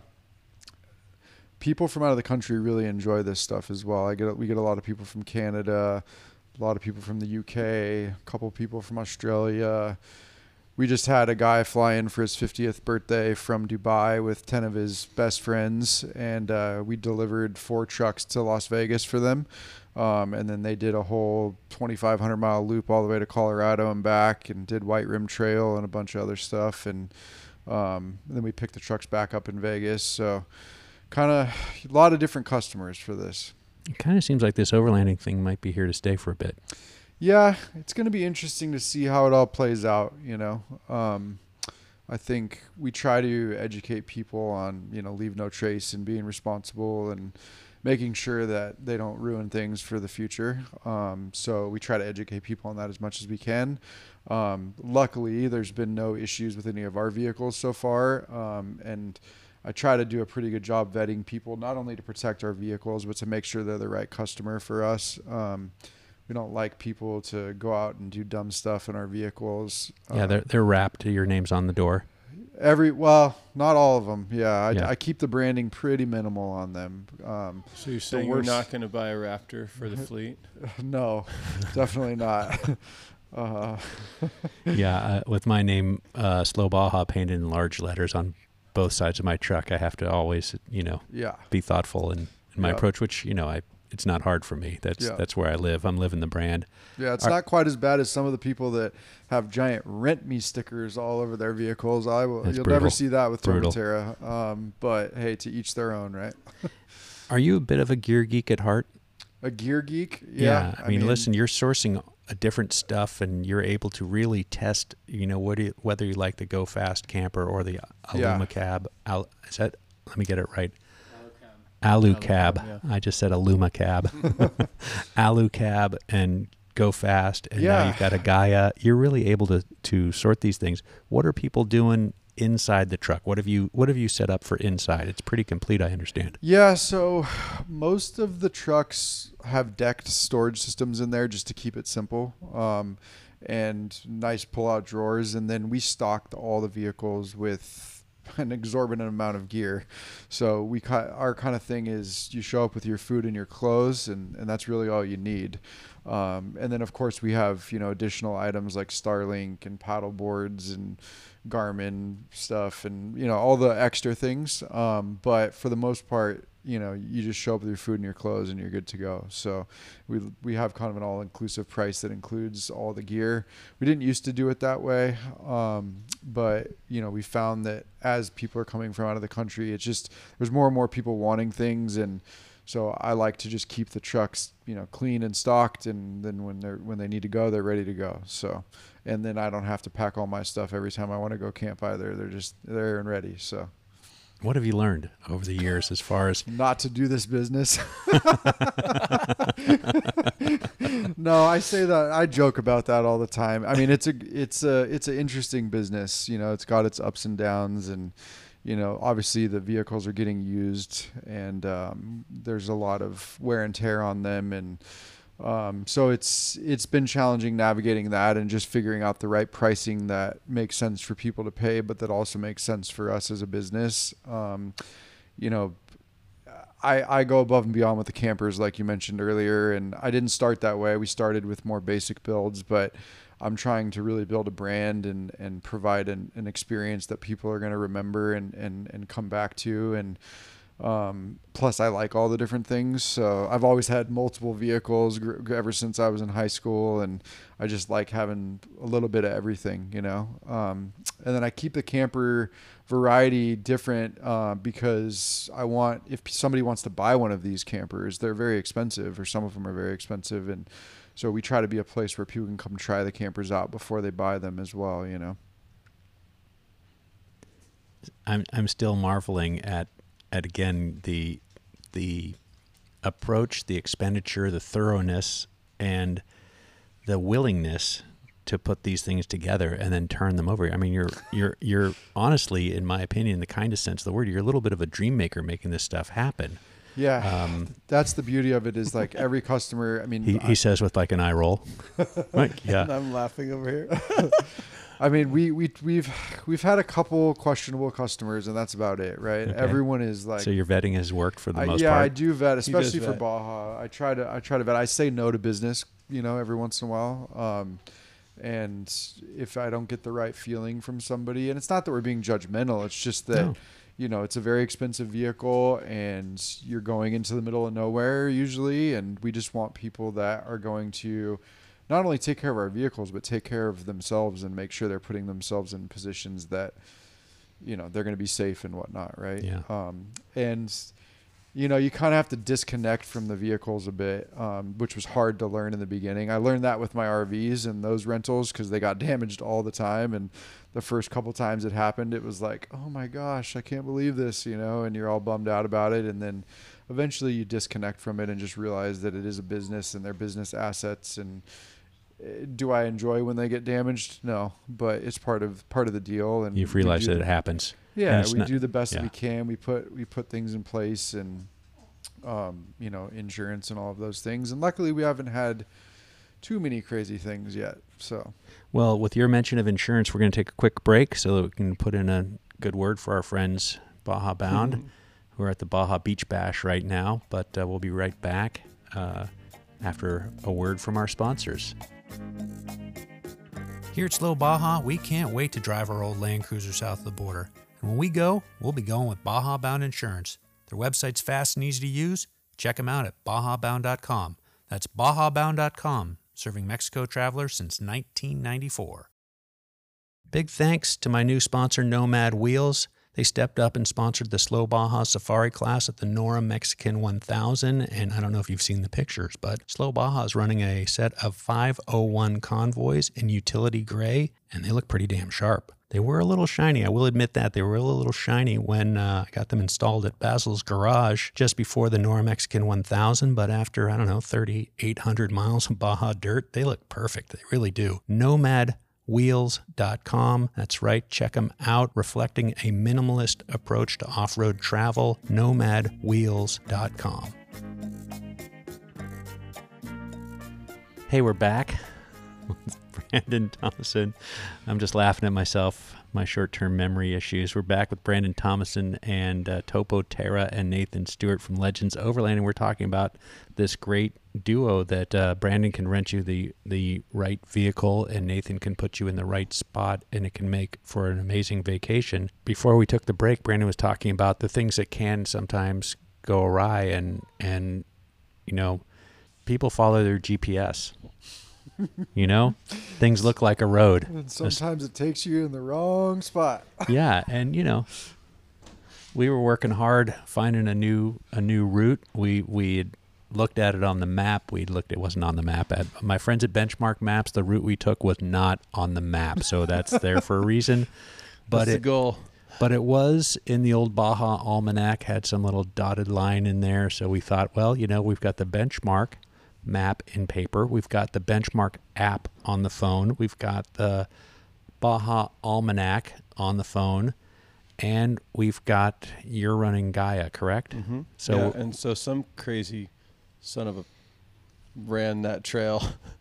Speaker 4: People from out of the country really enjoy this stuff as well. I get, we get a lot of people from Canada, a lot of people from the U K, a couple people from Australia. we just had a guy fly in for his fiftieth birthday from Dubai with ten of his best friends, and uh, we delivered four trucks to Las Vegas for them. Um, and then they did a whole twenty-five hundred mile loop all the way to Colorado and back, and did White Rim Trail and a bunch of other stuff. And, um, and then we picked the trucks back up in Vegas. So kind of a lot of different customers for this.
Speaker 2: It kind of seems like this overlanding thing might be here to stay for a bit.
Speaker 4: Yeah, it's going to be interesting to see how it all plays out. You know, um, I think we try to educate people on, you know, leave no trace and being responsible and making sure that they don't ruin things for the future. Um, so we try to educate people on that as much as we can. Um, luckily, there's been no issues with any of our vehicles so far. Um, and I try to do a pretty good job vetting people, not only to protect our vehicles, but to make sure they're the right customer for us. Um, we don't like people to go out and do dumb stuff in our vehicles.
Speaker 2: Yeah,
Speaker 4: uh,
Speaker 2: they're, they're wrapped. Your name's on the door.
Speaker 4: Every well, not all of them. Yeah, I,
Speaker 2: Yeah.
Speaker 4: I keep the branding pretty minimal on them. Um,
Speaker 3: So you're saying
Speaker 4: worst-
Speaker 3: you're not going to buy a Raptor for the fleet?
Speaker 4: no, definitely not. Uh,
Speaker 2: Yeah, uh, with my name, uh, Slow Baja, painted in large letters on both sides of my truck, I have to always, you know,
Speaker 4: yeah,
Speaker 2: be thoughtful in, in my
Speaker 4: Yeah.
Speaker 2: approach, which, you know, I it's not hard for me. That's
Speaker 4: Yeah.
Speaker 2: that's where I live. I'm living the brand.
Speaker 4: yeah. It's
Speaker 2: Are-
Speaker 4: not quite as bad as some of the people that have giant "Rent Me" stickers all over their vehicles. I will.
Speaker 2: That's
Speaker 4: You'll
Speaker 2: brutal.
Speaker 4: never see that with
Speaker 2: Brutal.
Speaker 4: Tomaterra. Um, but hey, to each their own, right?
Speaker 2: Are you a bit of a gear geek at heart?
Speaker 4: A gear geek. Yeah.
Speaker 2: I, mean, listen, you're sourcing a different stuff, and you're able to really test, you know, what do you, whether you like the Go Fast camper or the
Speaker 4: Yeah.
Speaker 2: Aluma cab. Al, is that? Let me get it right. Alu cab.
Speaker 3: yeah.
Speaker 2: I just said Aluma cab. Alu cab and Go Fast, and now
Speaker 4: Yeah.
Speaker 2: you've got a Gaia. You're really able to to sort these things. What are people doing inside the truck? What have you What have you set up for inside? It's pretty complete, I understand.
Speaker 4: Yeah, so most of the trucks have decked storage systems in there just to keep it simple, um, and nice pull-out drawers. And then we stocked all the vehicles with an exorbitant amount of gear. So we ki- our kind of thing is you show up with your food and your clothes, and, and that's really all you need. Um, and then of course we have, you know, additional items like Starlink and paddle boards and Garmin stuff and, you know, all the extra things. Um, but for the most part, you know, you just show up with your food and your clothes and you're good to go. So we we have kind of an all-inclusive price that includes all the gear. We didn't used to do it that way, um, but, you know, we found that as people are coming from out of the country, it's just there's more and more people wanting things, and so I like to just keep the trucks, you know, clean and stocked, and then when they're when they need to go, they're ready to go. So, and then I don't have to pack all my stuff every time I want to go camp either. They're just there and ready. So,
Speaker 2: What have you learned over the years as far as
Speaker 4: not to do this business. No, I say that, I joke about that all the time. I mean, it's a it's a it's an interesting business. You know, it's got its ups and downs, and you know, obviously the vehicles are getting used, and um, there's a lot of wear and tear on them, and um, so it's it's been challenging navigating that and just figuring out the right pricing that makes sense for people to pay, but that also makes sense for us as a business. Um, you know, I, I go above and beyond with the campers, like you mentioned earlier, and I didn't start that way. We started with more basic builds, but I'm trying to really build a brand and, and provide an, an experience that people are going to remember and, and, and come back to. And um, plus, I like all the different things. So I've always had multiple vehicles gr- ever since I was in high school, and I just like having a little bit of everything, you know. Um, and then I keep the camper variety different uh, because I want, if somebody wants to buy one of these campers, they're very expensive, or some of them are very expensive, and so we try to be a place where people can come try the campers out before they buy them as well, you know.
Speaker 2: I'm I'm still marveling at at again the the approach, the expenditure, the thoroughness, and the willingness to put these things together and then turn them over. I mean, you're you're you're honestly, in my opinion, in the kindest sense of the word, you're a little bit of a dream maker making this stuff happen.
Speaker 4: Yeah,
Speaker 2: Um,
Speaker 4: that's the beauty of it, is like every customer, I mean,
Speaker 2: He he says with like an eye roll. Like, yeah.
Speaker 3: I'm laughing over here.
Speaker 4: I mean, we, we, we've, we've had a couple questionable customers, and that's about it, right?
Speaker 2: Okay.
Speaker 4: Everyone is like,
Speaker 2: So your vetting has worked for the
Speaker 4: I,
Speaker 2: most
Speaker 4: yeah,
Speaker 2: part.
Speaker 4: I do vet, especially for
Speaker 3: vet.
Speaker 4: Baja. I try to, I try to vet. I say no to business, you know, every once in a while. Um, And if I don't get the right feeling from somebody, and it's not that we're being judgmental, it's just that,
Speaker 2: No.
Speaker 4: you know, it's a very expensive vehicle and you're going into the middle of nowhere usually. And we just want people that are going to not only take care of our vehicles, but take care of themselves and make sure they're putting themselves in positions that, you know, they're going to be safe and whatnot. Right.
Speaker 2: Yeah.
Speaker 4: Um, and you know, you kind of have to disconnect from the vehicles a bit, um, which was hard to learn in the beginning. I learned that with my R Vs and those rentals because they got damaged all the time. And the first couple times it happened, it was like, oh my gosh, I can't believe this, you know, and you're all bummed out about it. And then eventually you disconnect from it and just realize that it is a business and they're business assets. And uh, do I enjoy when they get damaged? No, but it's part of part of the deal. And
Speaker 2: You've
Speaker 4: we
Speaker 2: realized
Speaker 4: do
Speaker 2: that
Speaker 4: the-
Speaker 2: it happens.
Speaker 4: Yeah,
Speaker 2: And it's
Speaker 4: we
Speaker 2: not-
Speaker 4: do the best
Speaker 2: yeah.
Speaker 4: that we can. We put we put things in place and um, you know, insurance and all of those things. And luckily we haven't had too many crazy things yet. So
Speaker 2: Well, with your mention of insurance, we're going to take a quick break so that we can put in a good word for our friends Baja Bound, who are at the Baja Beach Bash right now. But uh, we'll be right back uh, after a word from our sponsors. Here at Slow Baja, we can't wait to drive our old Land Cruiser south of the border. And when we go, we'll be going with Baja Bound Insurance. Their website's fast and easy to use. Check them out at baja bound dot com. That's baja bound dot com, serving Mexico travelers since nineteen ninety-four. Big thanks to my new sponsor, Nomad Wheels. They stepped up and sponsored the Slow Baja Safari class at the Nora Mexican one thousand, and I don't know if you've seen the pictures, but Slow Baja is running a set of five oh one convoys in utility gray, and they look pretty damn sharp. They were a little shiny, I will admit that. They were a little shiny when uh, I got them installed at Basil's garage just before the Nora Mexican one thousand, but after, I don't know, thirty-eight hundred miles of Baja dirt, they look perfect. They really do. Nomad wheels dot com. That's right. Check them out. Reflecting a minimalist approach to off-road travel. nomad wheels dot com. Hey, we're back. Brandon Thomason. I'm just laughing at myself, my short-term memory issues. We're back with Brandon Thomason and uh, Topo Terra and Nathan Stewart from Legends Overland, and we're talking about this great duo that uh, Brandon can rent you the, the right vehicle and Nathan can put you in the right spot, and it can make for an amazing vacation. Before we took the break, Brandon was talking about the things that can sometimes go awry, and, and you know, people follow their G P S. You know, things look like a road.
Speaker 4: and sometimes it takes you in the wrong spot.
Speaker 2: Yeah, and you know, we were working hard finding a new a new route. We we had looked at it on the map. We looked it wasn't on the map. At my friends at Benchmark Maps, the route we took was not on the map, so that's there for a reason. But
Speaker 3: That's the
Speaker 2: it
Speaker 3: goal.
Speaker 2: but it was in the old Baja Almanac, had some little dotted line in there. So we thought, well, you know, we've got the Benchmark map in paper. We've got the Benchmark app on the phone. We've got the Baja Almanac on the phone. And we've got, you're running Gaia, correct?
Speaker 3: Mm-hmm.
Speaker 2: So
Speaker 3: yeah, and so some crazy son of a ran that trail.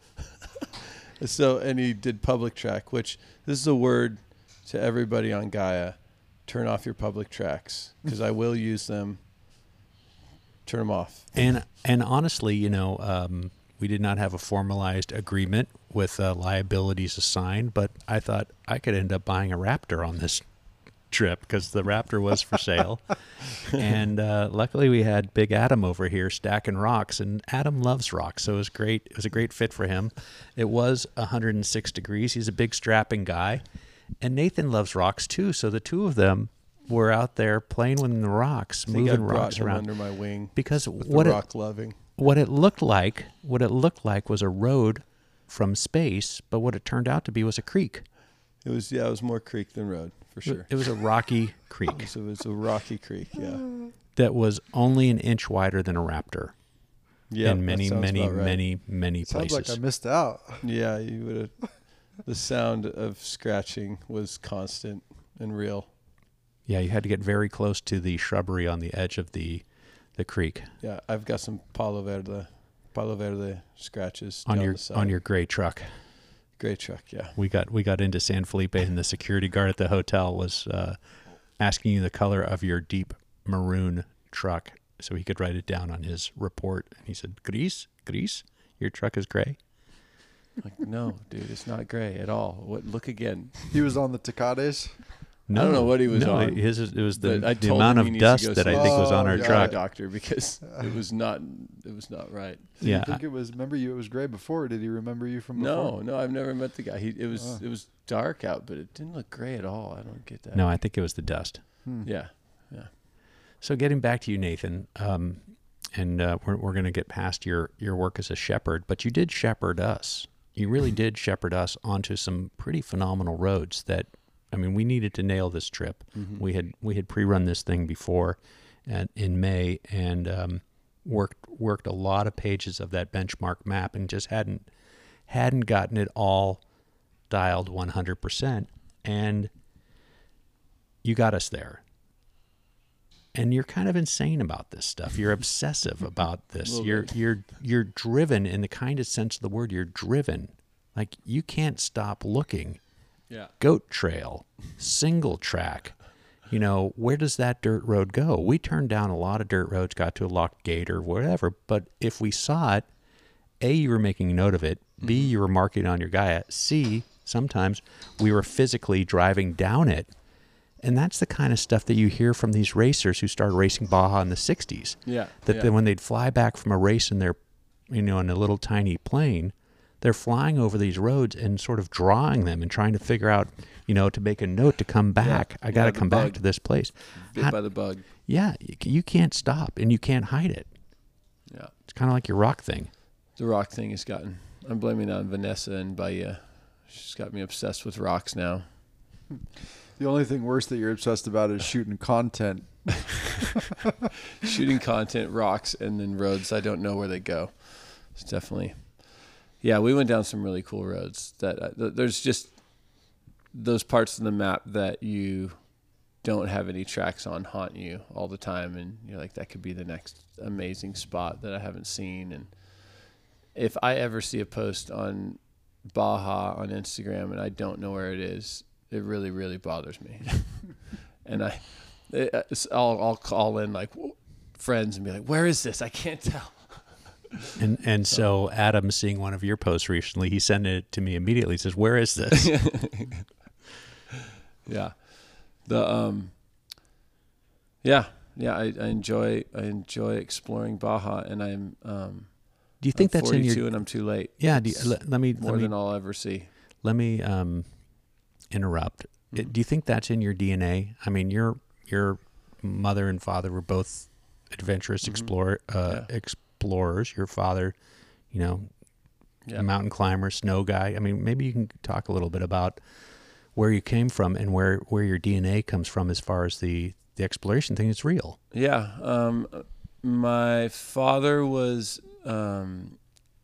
Speaker 3: So, and he did public track, which this is a word to everybody on Gaia. Turn off your public tracks, because I will use them. Turn them off.
Speaker 2: And and honestly, you know, um, we did not have a formalized agreement with uh, liabilities assigned, but I thought I could end up buying a Raptor on this trip because the Raptor was for sale. And uh, luckily we had Big Adam over here stacking rocks, and Adam loves rocks, so it was great. It was a great fit for him. It was one hundred six degrees. He's a big strapping guy. And Nathan loves rocks too, so the two of them were out there playing with the rocks,
Speaker 3: I think I
Speaker 2: moving
Speaker 3: brought
Speaker 2: rocks
Speaker 3: him
Speaker 2: around.
Speaker 3: under my wing
Speaker 2: Because
Speaker 3: with
Speaker 2: what
Speaker 3: the
Speaker 2: it,
Speaker 3: rock loving.
Speaker 2: what it looked like, what it looked like was a road from space, but what it turned out to be was a creek.
Speaker 3: It was yeah, it was more creek than road for sure.
Speaker 2: It was a rocky creek
Speaker 3: So it was a rocky creek. Yeah,
Speaker 2: that was only an inch wider than a Raptor
Speaker 3: yeah.
Speaker 2: in many,
Speaker 3: that sounds
Speaker 2: many,
Speaker 3: about right.
Speaker 2: many, many
Speaker 4: Sounds
Speaker 2: places.
Speaker 4: like I missed out.
Speaker 3: Yeah, you would have. The sound of scratching was constant and real.
Speaker 2: Yeah, you had to get very close to the shrubbery on the edge of the the creek
Speaker 3: Yeah, I've got some Palo Verde, Palo Verde scratches
Speaker 2: on
Speaker 3: down
Speaker 2: your
Speaker 3: the side.
Speaker 2: on your gray truck.
Speaker 3: Great truck. Yeah.
Speaker 2: We got we got into San Felipe, and the security guard at the hotel was uh, asking you the color of your deep maroon truck so he could write it down on his report. And he said, "Gris, gris, your truck is gray."
Speaker 3: Like, no, dude, it's not gray at all. What? Look again.
Speaker 4: He was on the Tecades.
Speaker 3: I don't know what he was
Speaker 2: no,
Speaker 3: on.
Speaker 2: His, it was the,
Speaker 3: But I
Speaker 2: the
Speaker 3: told
Speaker 2: amount
Speaker 3: him he
Speaker 2: of
Speaker 3: needs to
Speaker 2: dust
Speaker 3: go
Speaker 2: that I
Speaker 3: see
Speaker 2: think was on
Speaker 4: Oh,
Speaker 2: our
Speaker 4: yeah.
Speaker 2: truck.
Speaker 3: doctor because it was not it was not right.
Speaker 4: Did
Speaker 2: Yeah,
Speaker 4: you think it was? Remember you? It was gray before. Did he remember you from
Speaker 3: No,
Speaker 4: before?
Speaker 3: no, I've never met the guy. He it was
Speaker 4: Oh.
Speaker 3: it was dark out, but it didn't look gray at all. I don't get that.
Speaker 2: No, I think it was the dust.
Speaker 4: Hmm.
Speaker 3: Yeah.
Speaker 2: So getting back to you, Nathan, um, and uh, we're we're going to get past your your work as a shepherd, but you did shepherd us. You really did shepherd us onto some pretty phenomenal roads. That I mean, we needed to nail this trip.
Speaker 3: Mm-hmm.
Speaker 2: We had we had pre-run this thing before, and in May, and um, worked worked a lot of pages of that benchmark map, and just hadn't hadn't gotten it all dialed one hundred percent. And you got us there. And you're kind of insane about this stuff. You're obsessive about this.
Speaker 3: Little
Speaker 2: You're
Speaker 3: bit.
Speaker 2: you're you're driven in the kindest sense of the word. You're driven. Like you can't stop looking.
Speaker 3: Yeah.
Speaker 2: Goat trail, single track. You know, where does that dirt road go? We turned down a lot of dirt roads, got to a locked gate or whatever. But if we saw it, A, you were making a note of it. B, you were marking it on your Gaia. C, sometimes we were physically driving down it. And that's the kind of stuff that you hear from these racers who started racing Baja in the sixties.
Speaker 3: Yeah.
Speaker 2: That
Speaker 3: yeah.
Speaker 2: then when they'd fly back from a race in their, you know, in a little tiny plane, they're flying over these roads and sort of drawing them and trying to figure out, you know, to make a note to come back. I got to
Speaker 3: yeah, the
Speaker 2: come back
Speaker 3: bug.
Speaker 2: to this place.
Speaker 3: Bit
Speaker 2: How-
Speaker 3: by the bug.
Speaker 2: yeah, you, you can't stop and you can't hide it.
Speaker 3: Yeah.
Speaker 2: It's kind of like your rock thing.
Speaker 3: The rock thing has gotten. I'm blaming it on Vanessa and Bahia. She's got me obsessed with rocks now.
Speaker 4: The only thing worse that you're obsessed about is shooting content.
Speaker 3: Shooting content, rocks, and then roads. I don't know where they go. It's definitely. Yeah, we went down some really cool roads. That uh, th- there's just those parts of the map that you don't have any tracks on haunt you all the time, and you're like, that could be the next amazing spot that I haven't seen. And if I ever see a post on Baja on Instagram and I don't know where it is, it really, really bothers me. And I, it, it's- I'll, I'll call in like friends and be like, "Where is this? I can't tell."
Speaker 2: And and so Adam, seeing one of your posts recently, he sent it to me immediately. He says, "Where is this?"
Speaker 3: Yeah, the um, yeah, yeah. I, I enjoy I enjoy exploring Baja, and I'm um.
Speaker 2: Do you think
Speaker 3: I'm
Speaker 2: that's in
Speaker 3: forty-two
Speaker 2: your?
Speaker 3: and I'm too late.
Speaker 2: Yeah. Do you,
Speaker 3: It's
Speaker 2: let, let me
Speaker 3: more
Speaker 2: let me
Speaker 3: than I'll ever see.
Speaker 2: let me um, interrupt.
Speaker 3: Mm-hmm.
Speaker 2: Do you think that's in your D N A? I mean, your your mother and father were both adventurous explorer uh,
Speaker 3: Yeah.
Speaker 2: explorers. Your father, you know,
Speaker 3: Yeah.
Speaker 2: a mountain climber, snow guy. I mean, maybe you can talk a little bit about where you came from and where, where your D N A comes from as far as the, the exploration thing is real.
Speaker 3: Yeah. Um, my father was, um,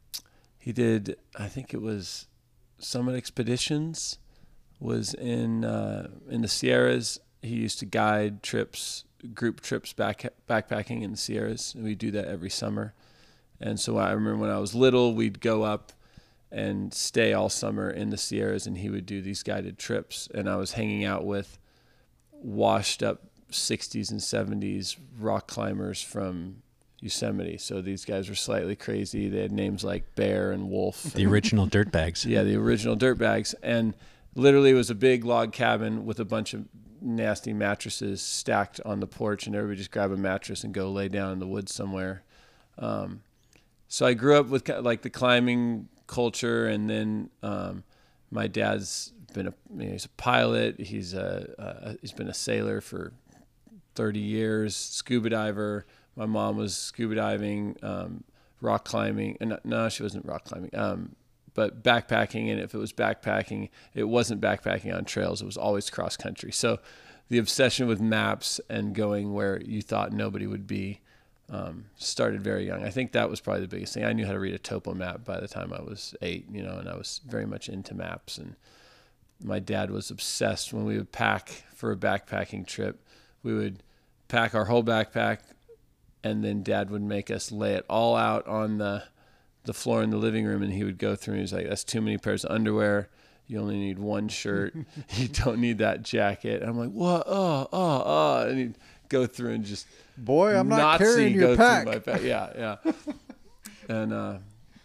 Speaker 3: he did, I think it was Summit Expeditions, was in, uh, in the Sierras. He used to guide trips, group trips back, backpacking in the Sierras. And we do that every summer. And so I remember when I was little, we'd go up and stay all summer in the Sierras, and he would do these guided trips. And I was hanging out with washed up sixties and seventies rock climbers from Yosemite. So these guys were slightly crazy. They had names like Bear and Wolf.
Speaker 2: The original dirtbags.
Speaker 3: Yeah, the original dirtbags. And literally it was a big log cabin with a bunch of nasty mattresses stacked on the porch, and everybody just grab a mattress and go lay down in the woods somewhere. Um, so I grew up with kind of like the climbing culture, and then um, my dad's been a you know, he's a pilot. He's a uh, he's been a sailor for thirty years, scuba diver. My mom was scuba diving, um, rock climbing, and no, she wasn't rock climbing, um, but backpacking. And if it was backpacking, it wasn't backpacking on trails. It was always cross country. So the obsession with maps and going where you thought nobody would be um, started very young. I think that was probably the biggest thing. I knew how to read a topo map by the time I was eight, you know, and I was very much into maps. And my dad was obsessed when we would pack for a backpacking trip. We would pack our whole backpack, and then Dad would make us lay it all out on the the floor in the living room, and he would go through and he's like, "That's too many pairs of underwear. You only need one shirt. You don't need that jacket." And I'm like, "What? Oh, oh, oh!" And he'd go through and just
Speaker 4: Boy, I'm not
Speaker 3: Nazi
Speaker 4: carrying your
Speaker 3: go
Speaker 4: pack.
Speaker 3: through my pack. Yeah, yeah. And uh,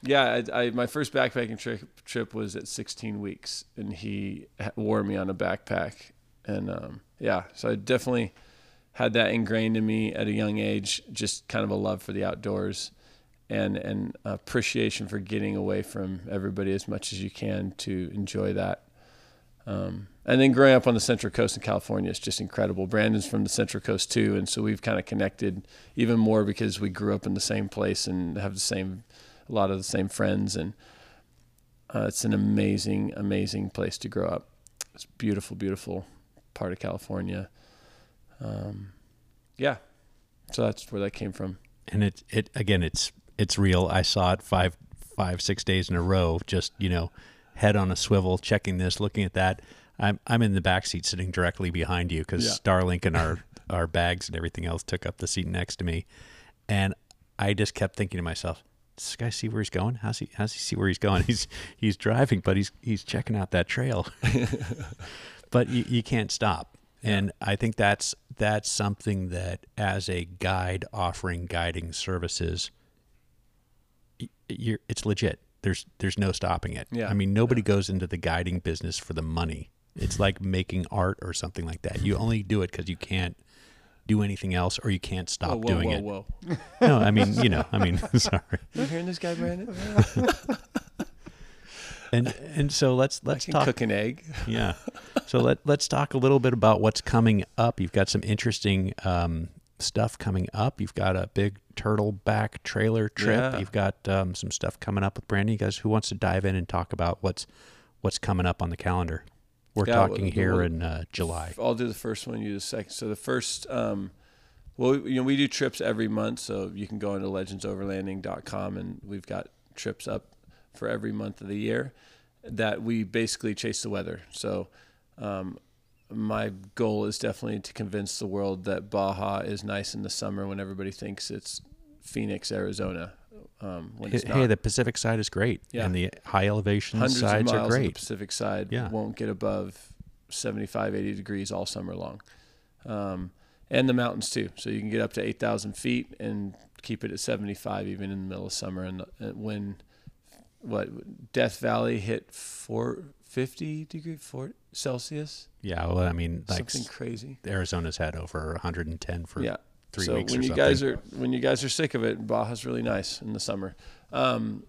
Speaker 3: Yeah, I, I my first backpacking trip trip was at sixteen weeks, and he wore me on a backpack, and um, yeah, so I definitely had that ingrained in me at a young age. Just kind of a love for the outdoors, and and appreciation for getting away from everybody as much as you can to enjoy that. Um, and then growing up on the Central Coast in California is just incredible. Brandon's from the Central Coast too, and so we've kind of connected even more because we grew up in the same place and have the same. A lot of the same friends, and uh, it's an amazing, amazing place to grow up. It's a beautiful, beautiful part of California. Um, yeah, so that's where that came from.
Speaker 2: And it, it again, it's it's real. I saw it five, five, six days in a row. Just you know, head on a swivel, checking this, looking at that. I'm I'm in the back seat, sitting directly behind you because
Speaker 3: Yeah.
Speaker 2: Starlink and our our bags and everything else took up the seat next to me, and I just kept thinking to myself, does this guy see where he's going? How's he how's he see where he's going? He's he's driving, but he's he's checking out that trail. But you, you can't stop. And I think that's that's something that as a guide offering guiding services, y- you're it's legit. There's there's no stopping it.
Speaker 3: Yeah.
Speaker 2: I mean, nobody goes into the guiding business for the money. It's like making art or something like that. You only do it because you can't do anything else, or you can't stop
Speaker 3: whoa, whoa,
Speaker 2: doing
Speaker 3: whoa,
Speaker 2: it.
Speaker 3: Whoa,
Speaker 2: No, I mean, you know, I mean, sorry.
Speaker 3: You hearing this guy, Brandon?
Speaker 2: And and so let's let's
Speaker 3: I can
Speaker 2: talk.
Speaker 3: cook an egg.
Speaker 2: Yeah. So let let's talk a little bit about what's coming up. You've got some interesting um, stuff coming up. You've got a big turtleback trailer trip.
Speaker 3: Yeah.
Speaker 2: You've got um, some stuff coming up with Brandon. You guys, who wants to dive in and talk about what's what's coming up on the calendar? We're
Speaker 3: Yeah,
Speaker 2: talking
Speaker 3: well,
Speaker 2: here
Speaker 3: well,
Speaker 2: in uh, July.
Speaker 3: I'll do the first one, you do the second. So the first, um, well, you know, we do trips every month, so you can go into legends overlanding dot com, and we've got trips up for every month of the year that we basically chase the weather. So um, my goal is definitely to convince the world that Baja is nice in the summer when everybody thinks it's Phoenix, Arizona. Um, when
Speaker 2: Hey,
Speaker 3: it's not.
Speaker 2: hey, the Pacific side is great,
Speaker 3: Yeah.
Speaker 2: and the high elevation
Speaker 3: Hundreds
Speaker 2: sides
Speaker 3: of
Speaker 2: are
Speaker 3: miles on the
Speaker 2: great.
Speaker 3: Pacific side
Speaker 2: Yeah.
Speaker 3: won't get above seventy-five, eighty degrees all summer long. Um, and the mountains too. So you can get up to eight thousand feet and keep it at seventy-five even in the middle of summer. And, and when what Death Valley hit four fifty degree four Celsius,
Speaker 2: Yeah, well, I mean, like
Speaker 3: something crazy.
Speaker 2: Arizona's had over one hundred ten for
Speaker 3: Yeah.
Speaker 2: three
Speaker 3: so
Speaker 2: weeks
Speaker 3: when
Speaker 2: or
Speaker 3: you
Speaker 2: something.
Speaker 3: guys are when you guys are sick of it, Baja's really nice in the summer. Um,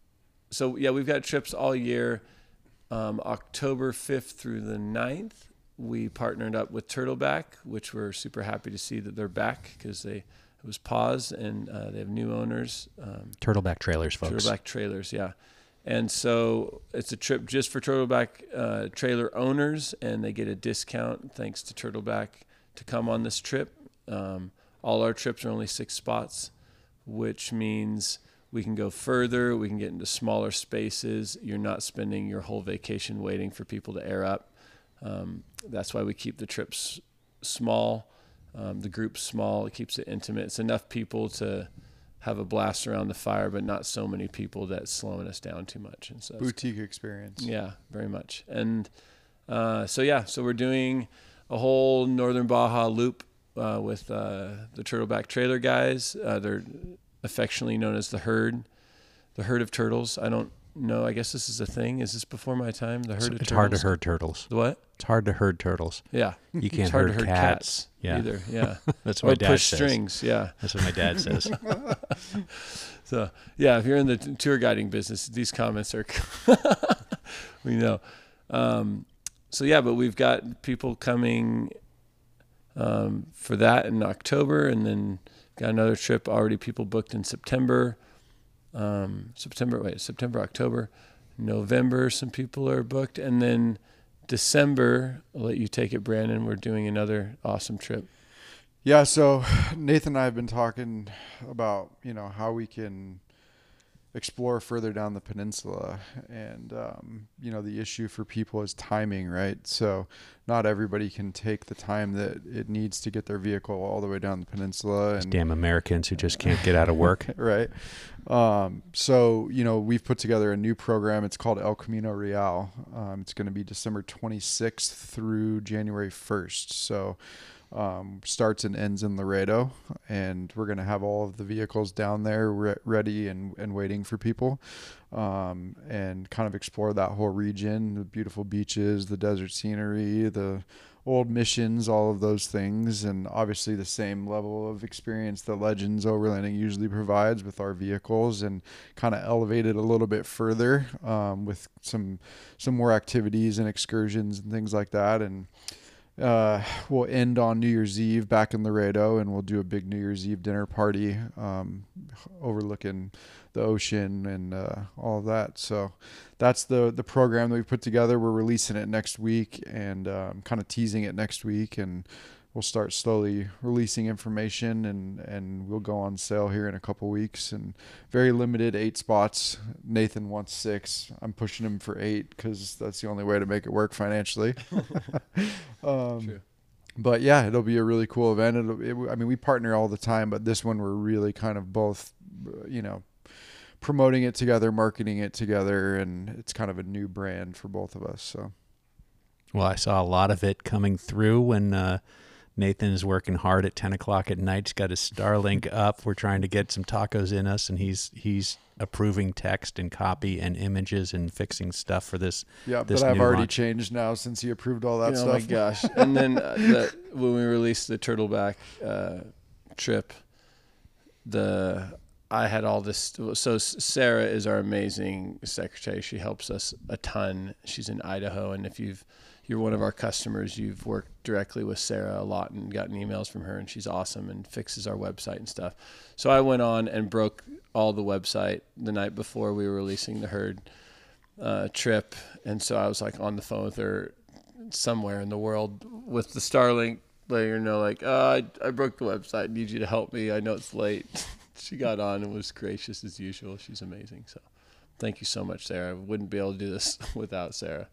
Speaker 3: so yeah, we've got trips all year. Um, October fifth through the ninth, we partnered up with Turtleback, which we're super happy to see that they're back because they it was paused and uh, they have new owners. Um,
Speaker 2: Turtleback trailers, folks.
Speaker 3: Turtleback trailers, yeah. And so it's a trip just for Turtleback uh, trailer owners, and they get a discount thanks to Turtleback to come on this trip. Um, all our trips are only six spots, which means we can go further. We can get into smaller spaces. You're not spending your whole vacation waiting for people to air up. Um, that's why we keep the trips small, um, the group small. It keeps it intimate. It's enough people to have a blast around the fire, but not so many people that's slowing us down too much. And so that's-
Speaker 4: Boutique experience.
Speaker 3: yeah, very much. And uh, so, yeah, so we're doing a whole Northern Baja loop uh, with uh, the Turtleback trailer guys. Uh, they're affectionately known as the Herd, the Herd of Turtles. I don't know. I guess this is a thing. Is this before my time? The Herd
Speaker 2: It's,
Speaker 3: of
Speaker 2: it's
Speaker 3: Turtles?
Speaker 2: hard to herd turtles.
Speaker 3: The what?
Speaker 2: It's hard to herd turtles.
Speaker 3: Yeah.
Speaker 2: You can't
Speaker 3: It's hard
Speaker 2: herd,
Speaker 3: to herd
Speaker 2: cats.
Speaker 3: cats,
Speaker 2: Yeah.
Speaker 3: either. Yeah.
Speaker 2: That's
Speaker 3: Or
Speaker 2: what my dad
Speaker 3: push
Speaker 2: says.
Speaker 3: strings. Yeah.
Speaker 2: That's what my dad says.
Speaker 3: So, yeah, if you're in the t- tour guiding business, these comments are, we know. Um, so, yeah, but we've got people coming um, for that in October, and then got another trip already, people booked in September. Um, September, wait, September, October, November, some people are booked. And then December, I'll let you take it, Brandon. We're doing another awesome trip.
Speaker 4: Yeah, so Nathan and I have been talking about, you know, how we can explore further down the peninsula. And, um, you know, the issue for people is timing, right? So not everybody can take the time that it needs to get their vehicle all the way down the peninsula.
Speaker 2: These
Speaker 4: And
Speaker 2: damn Americans who just can't get out of work.
Speaker 4: right. Um, so, you know, we've put together a new program. It's called El Camino Real. Um, it's going to be December twenty-sixth through January first. So um, starts and ends in Laredo, and we're going to have all of the vehicles down there re- ready and, and waiting for people, um, and kind of explore that whole region, the beautiful beaches, the desert scenery, the old missions, all of those things, and obviously the same level of experience that Legends Overlanding usually provides with our vehicles, and kind of elevate it a little bit further, um, with some some more activities and excursions and things like that. And uh, we'll end on New Year's Eve back in Laredo, and we'll do a big New Year's Eve dinner party, um, overlooking the ocean and uh, all of that. So that's the the program that we put together. We're releasing it next week, and uh, I'm kind of teasing it next week, and we'll start slowly releasing information, and, and we'll go on sale here in a couple weeks, and very limited, eight spots. Nathan wants six. I'm pushing him for eight because that's the only way to make it work financially. um,
Speaker 3: True.
Speaker 4: But yeah, it'll be a really cool event. It'll, it, I mean, we partner all the time, but this one we're really kind of both, you know, promoting it together, marketing it together, and it's kind of a new brand for both of us. So,
Speaker 2: well, I saw a lot of it coming through when uh, Nathan is working hard at ten o'clock at night. He's got his Starlink up. We're trying to get some tacos in us, and he's he's approving text and copy and images and fixing stuff for this.
Speaker 4: yeah,
Speaker 2: this
Speaker 4: but I've
Speaker 2: new
Speaker 4: already
Speaker 2: launch.
Speaker 4: changed now since he approved all that
Speaker 3: Oh
Speaker 4: stuff.
Speaker 3: my gosh! And then uh, the, when we released the Turtleback uh, trip, the I had all this. So Sarah is our amazing secretary. She helps us a ton. She's in Idaho, and if you've you're one of our customers, you've worked directly with Sarah a lot and gotten emails from her, and she's awesome and fixes our website and stuff. So I went on and broke all the website the night before we were releasing the herd uh, trip, and so I was like on the phone with her somewhere in the world with the Starlink, letting her know like, oh, I, I broke the website. Need you to help me. I know it's late. She got on and was gracious as usual. She's amazing. So thank you so much, Sarah. I wouldn't be able to do this without Sarah.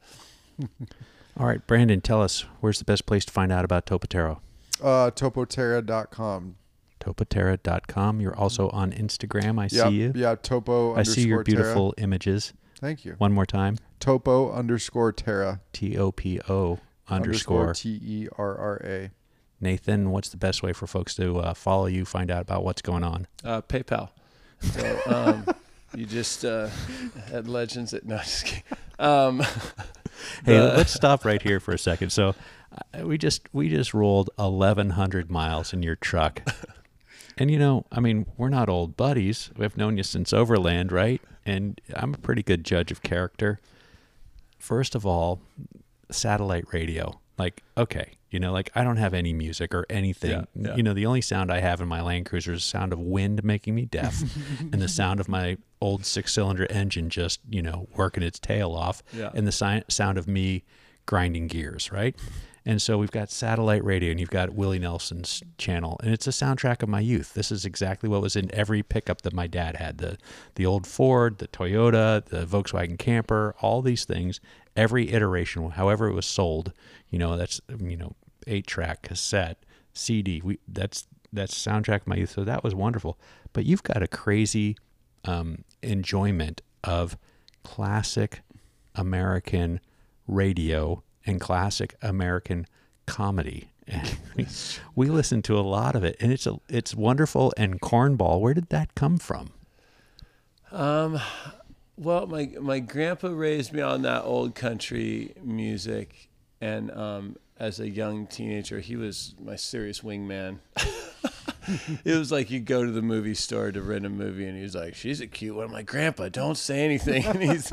Speaker 2: All right, Brandon, tell us, where's the best place to find out about Topoterra?
Speaker 4: Uh, topoterra dot com.
Speaker 2: Topoterra dot com. You're also on Instagram. I
Speaker 4: Yep,
Speaker 2: see you.
Speaker 4: Yeah, topo
Speaker 2: I see your
Speaker 4: underscore
Speaker 2: beautiful images.
Speaker 4: Terra. Thank you.
Speaker 2: One more time.
Speaker 4: Topo underscore Terra.
Speaker 2: T O P O underscore.
Speaker 4: T E R R A.
Speaker 2: Nathan, what's the best way for folks to uh, follow you, find out about what's going on?
Speaker 3: Uh, PayPal. So um, you just uh, at Legends at no, just kidding. Um,
Speaker 2: Hey,
Speaker 3: the-
Speaker 2: let's stop right here for a second. So, uh, we just we just rolled eleven hundred miles in your truck, and you know, I mean, we're not old buddies. We've known you since Overland, right? And I'm a pretty good judge of character. First of all, satellite radio. Like, okay, you know, like I don't have any music or anything.
Speaker 3: Yeah, yeah.
Speaker 2: You know, the only sound I have in my Land Cruiser is the sound of wind making me deaf, and the sound of my old six-cylinder engine just, you know, working its tail off,
Speaker 3: Yeah.
Speaker 2: and the si- sound of me grinding gears, right? And so we've got satellite radio, and you've got Willie Nelson's channel, and it's a soundtrack of my youth. This is exactly what was in every pickup that my dad had. The the old Ford, the Toyota, the Volkswagen Camper, all these things, every iteration, however it was sold, you know, that's, you know, eight-track, cassette, C D. We that's that's soundtrack of my youth. So that was wonderful. But you've got a crazy um, enjoyment of classic American radio and classic American comedy. And we, we listen to a lot of it, and it's a, it's wonderful. And Cornball, where did that come from?
Speaker 3: Um, well, my my grandpa raised me on that old country music, and um, as a young teenager, he was my serious wingman. It was like you go to the movie store to rent a movie, and he was like, "She's a cute one." I'm like, "Grandpa, don't say anything." And he's,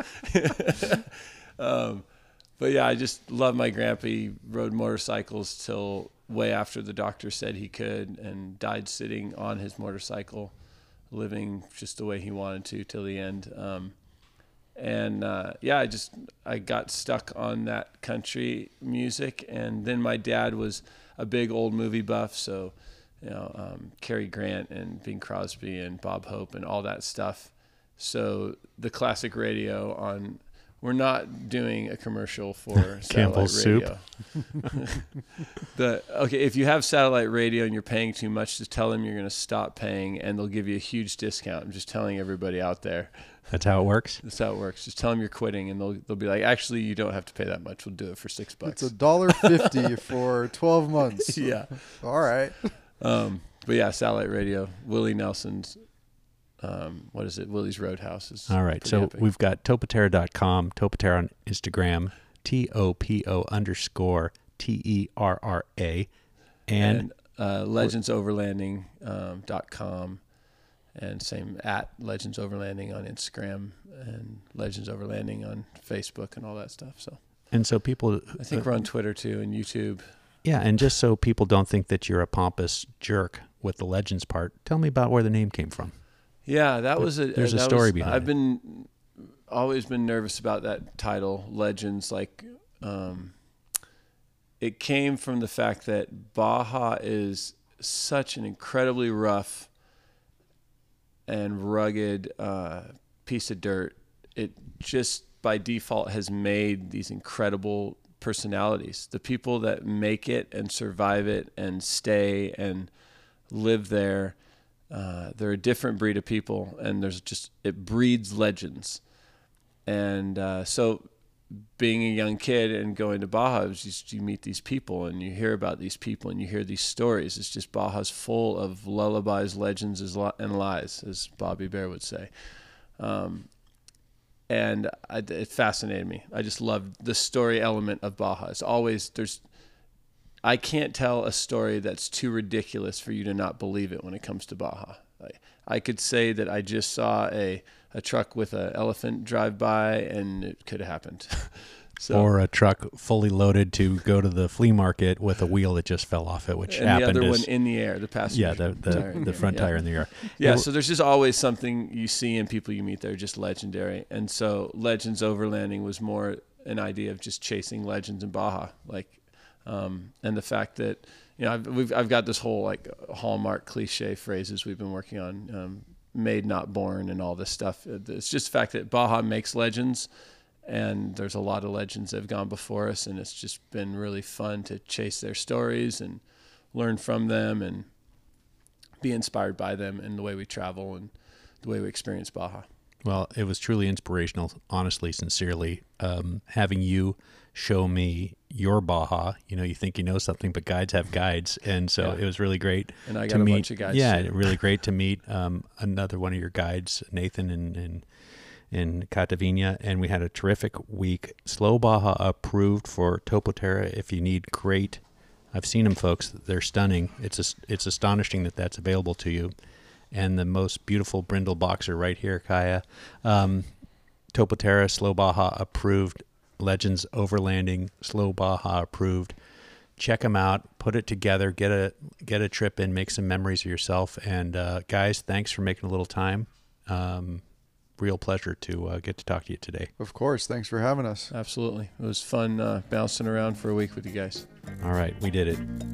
Speaker 3: um, but yeah, I just love my grandpa. He rode motorcycles till way after the doctor said he could, and died sitting on his motorcycle, living just the way he wanted to till the end. Um, and uh, yeah, I just I got stuck on that country music, and then my dad was a big old movie buff, so you know um, Cary Grant and Bing Crosby and Bob Hope and all that stuff. So the classic radio on we're not doing a commercial for
Speaker 2: Campbell's
Speaker 3: satellite radio. the okay, if you have satellite radio and you're paying too much, just tell them you're going to stop paying, and they'll give you a huge discount. I'm just telling everybody out there.
Speaker 2: That's how it works.
Speaker 3: That's how it works. Just tell them you're quitting, and they'll they'll be like, actually, you don't have to pay that much. We'll do it for six bucks.
Speaker 4: It's a dollar fifty for twelve months.
Speaker 3: Yeah.
Speaker 4: All right.
Speaker 3: Um, but yeah, satellite radio. Willie Nelson's. Um, what is it? Willie's Roadhouse is.
Speaker 2: All right. So
Speaker 3: epic.
Speaker 2: we've got topoterra dot com, Topoterra on Instagram, T O P O underscore T E R R A, and,
Speaker 3: and uh, legends overlanding dot com. And same at Legends Overlanding on Instagram and Legends Overlanding on Facebook and all that stuff. So,
Speaker 2: and so people,
Speaker 3: I think we're on Twitter too and YouTube.
Speaker 2: Yeah, and just so people don't think that you're a pompous jerk with the Legends part, tell me about where the name came from.
Speaker 3: Yeah, that was a.
Speaker 2: There's
Speaker 3: that
Speaker 2: a story
Speaker 3: was,
Speaker 2: behind
Speaker 3: I've
Speaker 2: it.
Speaker 3: been always been nervous about that title, Legends. Like, um, it came from the fact that Baja is such an incredibly rough and rugged uh, piece of dirt. It just by default has made these incredible personalities. The people that make it and survive it and stay and live there, uh, they're a different breed of people, and there's just, it breeds legends. And uh, so being a young kid and going to Baja, it was just, you meet these people and you hear about these people and you hear these stories. It's just, Baja's full of lullabies, legends, and lies, as Bobby Bear would say. Um, and I, it fascinated me. I just loved the story element of Baja. It's always, there's, I can't tell a story that's too ridiculous for you to not believe it when it comes to Baja. I, I could say that I just saw a, a truck with an elephant drive by, and it could have happened. So,
Speaker 2: or a truck fully loaded to go to the flea market with a wheel that just fell off it, which
Speaker 3: and
Speaker 2: happened.
Speaker 3: the other
Speaker 2: as,
Speaker 3: one in the air, the passenger.
Speaker 2: Yeah, the the,
Speaker 3: tire
Speaker 2: the front
Speaker 3: yeah.
Speaker 2: tire in the air.
Speaker 3: Yeah,
Speaker 2: It-
Speaker 3: so there's just always something you see in people you meet that are just legendary. And so Legends Overlanding was more an idea of just chasing legends in Baja, like, um, and the fact that, you know, I've we've I've got this whole like hallmark cliche phrases we've been working on. Um, made not born and all this stuff. It's just the fact that Baja makes legends, and there's a lot of legends that have gone before us, and it's just been really fun to chase their stories and learn from them and be inspired by them in the way we travel and the way we experience Baja.
Speaker 2: Well, it was truly inspirational, honestly, sincerely. Um, having you show me your Baja, you know, you think you know something, but guides have guides. And so
Speaker 3: Yeah.
Speaker 2: it was really great
Speaker 3: And I
Speaker 2: to
Speaker 3: got a
Speaker 2: meet.
Speaker 3: bunch of guides,
Speaker 2: Yeah,
Speaker 3: too.
Speaker 2: really great to meet um, another one of your guides, Nathan in, in, in Catavina. And we had a terrific week. Slow Baja approved for Topoterra. If you need great, I've seen them, folks. They're stunning. It's a, it's astonishing that that's available to you. And the most beautiful brindle boxer right here, Kaya. Um, Topoterra, Slow Baja approved. Legends Overlanding, Slow Baja approved. Check them out. Put it together. Get a get a trip in. Make some memories of yourself. And uh, guys, thanks for making a little time. Um, real pleasure to uh, get to talk to you today.
Speaker 4: Of course. Thanks for having us.
Speaker 3: Absolutely. It was fun uh, bouncing around for a week with you guys.
Speaker 2: All right, we did it.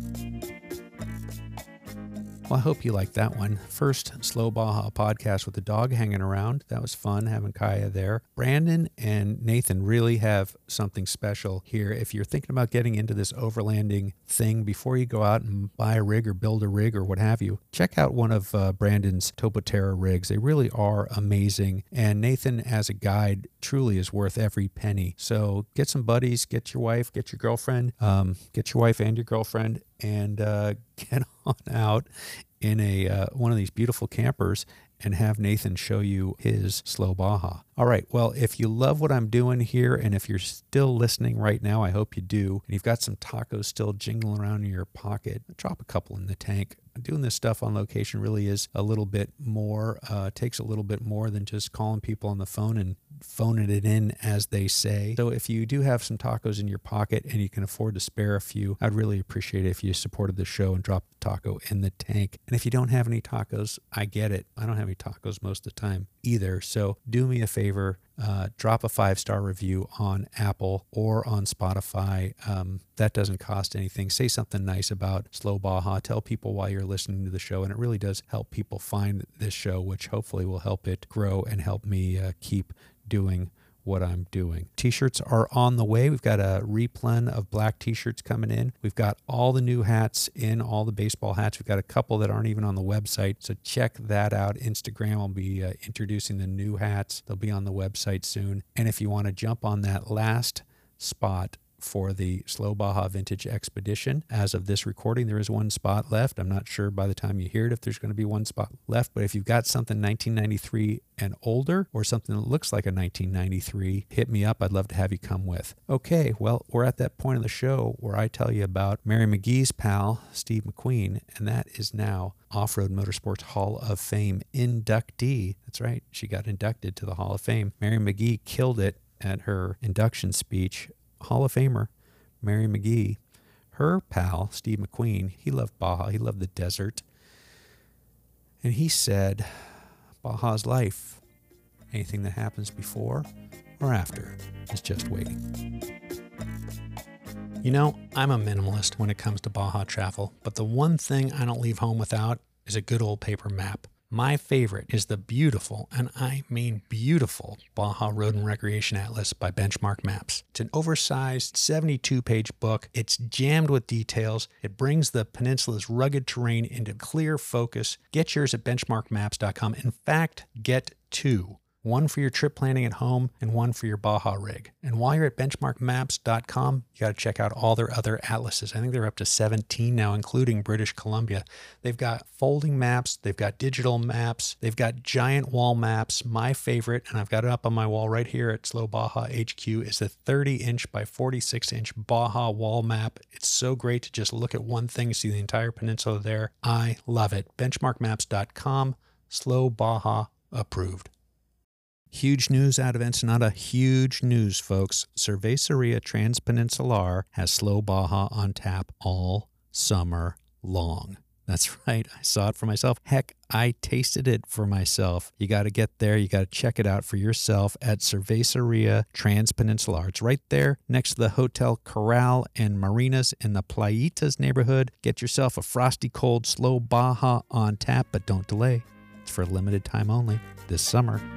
Speaker 2: Well, I hope you liked that one. First Slow Baja podcast with the dog hanging around. That was fun having Kaya there. Brandon and Nathan really have something special here. If you're thinking about getting into this overlanding thing before you go out and buy a rig or build a rig or what have you, check out one of uh, Brandon's Topoterra rigs. They really are amazing. And Nathan, as a guide, truly is worth every penny. So get some buddies, get your wife, get your girlfriend, um, get your wife and your girlfriend, and uh, get on out in a uh, one of these beautiful campers and have Nathan show you his Slow Baja. All right, well, if you love what I'm doing here, and if you're still listening right now, I hope you do, and you've got some tacos still jingling around in your pocket, drop a couple in the tank. Doing this stuff on location really is a little bit more, uh, takes a little bit more than just calling people on the phone and phoning it in, as they say. So if you do have some tacos in your pocket and you can afford to spare a few, I'd really appreciate it if you supported the show and dropped the taco in the tank. And if you don't have any tacos, I get it. I don't have any tacos most of the time either. So do me a favor, uh, drop a five-star review on Apple or on Spotify. Um, that doesn't cost anything. Say something nice about Slow Baja. Tell people why you're listening to the show, and it really does help people find this show, which hopefully will help it grow and help me uh, keep doing what I'm doing. T-shirts are on the way. We've got a replen of black T-shirts coming in. We've got all the new hats in, all the baseball hats. We've got a couple that aren't even on the website, so check that out. Instagram will be uh, introducing the new hats. They'll be on the website soon. And if you want to jump on that last spot for the Slow Baja Vintage Expedition, as of this recording, there is one spot left. I'm not sure by the time you hear it if there's going to be one spot left, but if you've got something nineteen ninety-three and older, or something that looks like a nineteen ninety-three, hit me up. I'd love to have you come with. Okay, well, we're at that point of the show where I tell you about Mary McGee's pal, Steve McQueen, and that is now Off-Road Motorsports Hall of Fame inductee. That's right, she got inducted to the Hall of Fame. Mary McGee killed it at her induction speech. Hall of Famer Mary McGee, her pal Steve McQueen, he loved Baja, he loved the desert, and he said, Baja's life, anything that happens before or after is just waiting. You know, I'm a minimalist when it comes to Baja travel, but the one thing I don't leave home without is a good old paper map. My favorite is the beautiful, and I mean beautiful, Baja Road and Recreation Atlas by Benchmark Maps. It's an oversized seventy-two page book. It's jammed with details. It brings the peninsula's rugged terrain into clear focus. Get yours at benchmark maps dot com. In fact, get two. One for your trip planning at home and one for your Baja rig. And while you're at benchmark maps dot com, you got to check out all their other atlases. I think they're up to seventeen now, including British Columbia. They've got folding maps, they've got digital maps, they've got giant wall maps. My favorite, and I've got it up on my wall right here at Slow Baja H Q, is the thirty inch by forty-six inch Baja wall map. It's so great to just look at one thing, see the entire peninsula there. I love it. benchmark maps dot com, Slow Baja approved. Huge news out of Ensenada. Huge news, folks. Cerveceria Transpeninsular has Slow Baja on tap all summer long. That's right. I saw it for myself. Heck, I tasted it for myself. You got to get there. You got to check it out for yourself at Cerveceria Transpeninsular. It's right there next to the Hotel Corral and Marinas in the Playitas neighborhood. Get yourself a frosty cold Slow Baja on tap, but don't delay. It's for a limited time only this summer.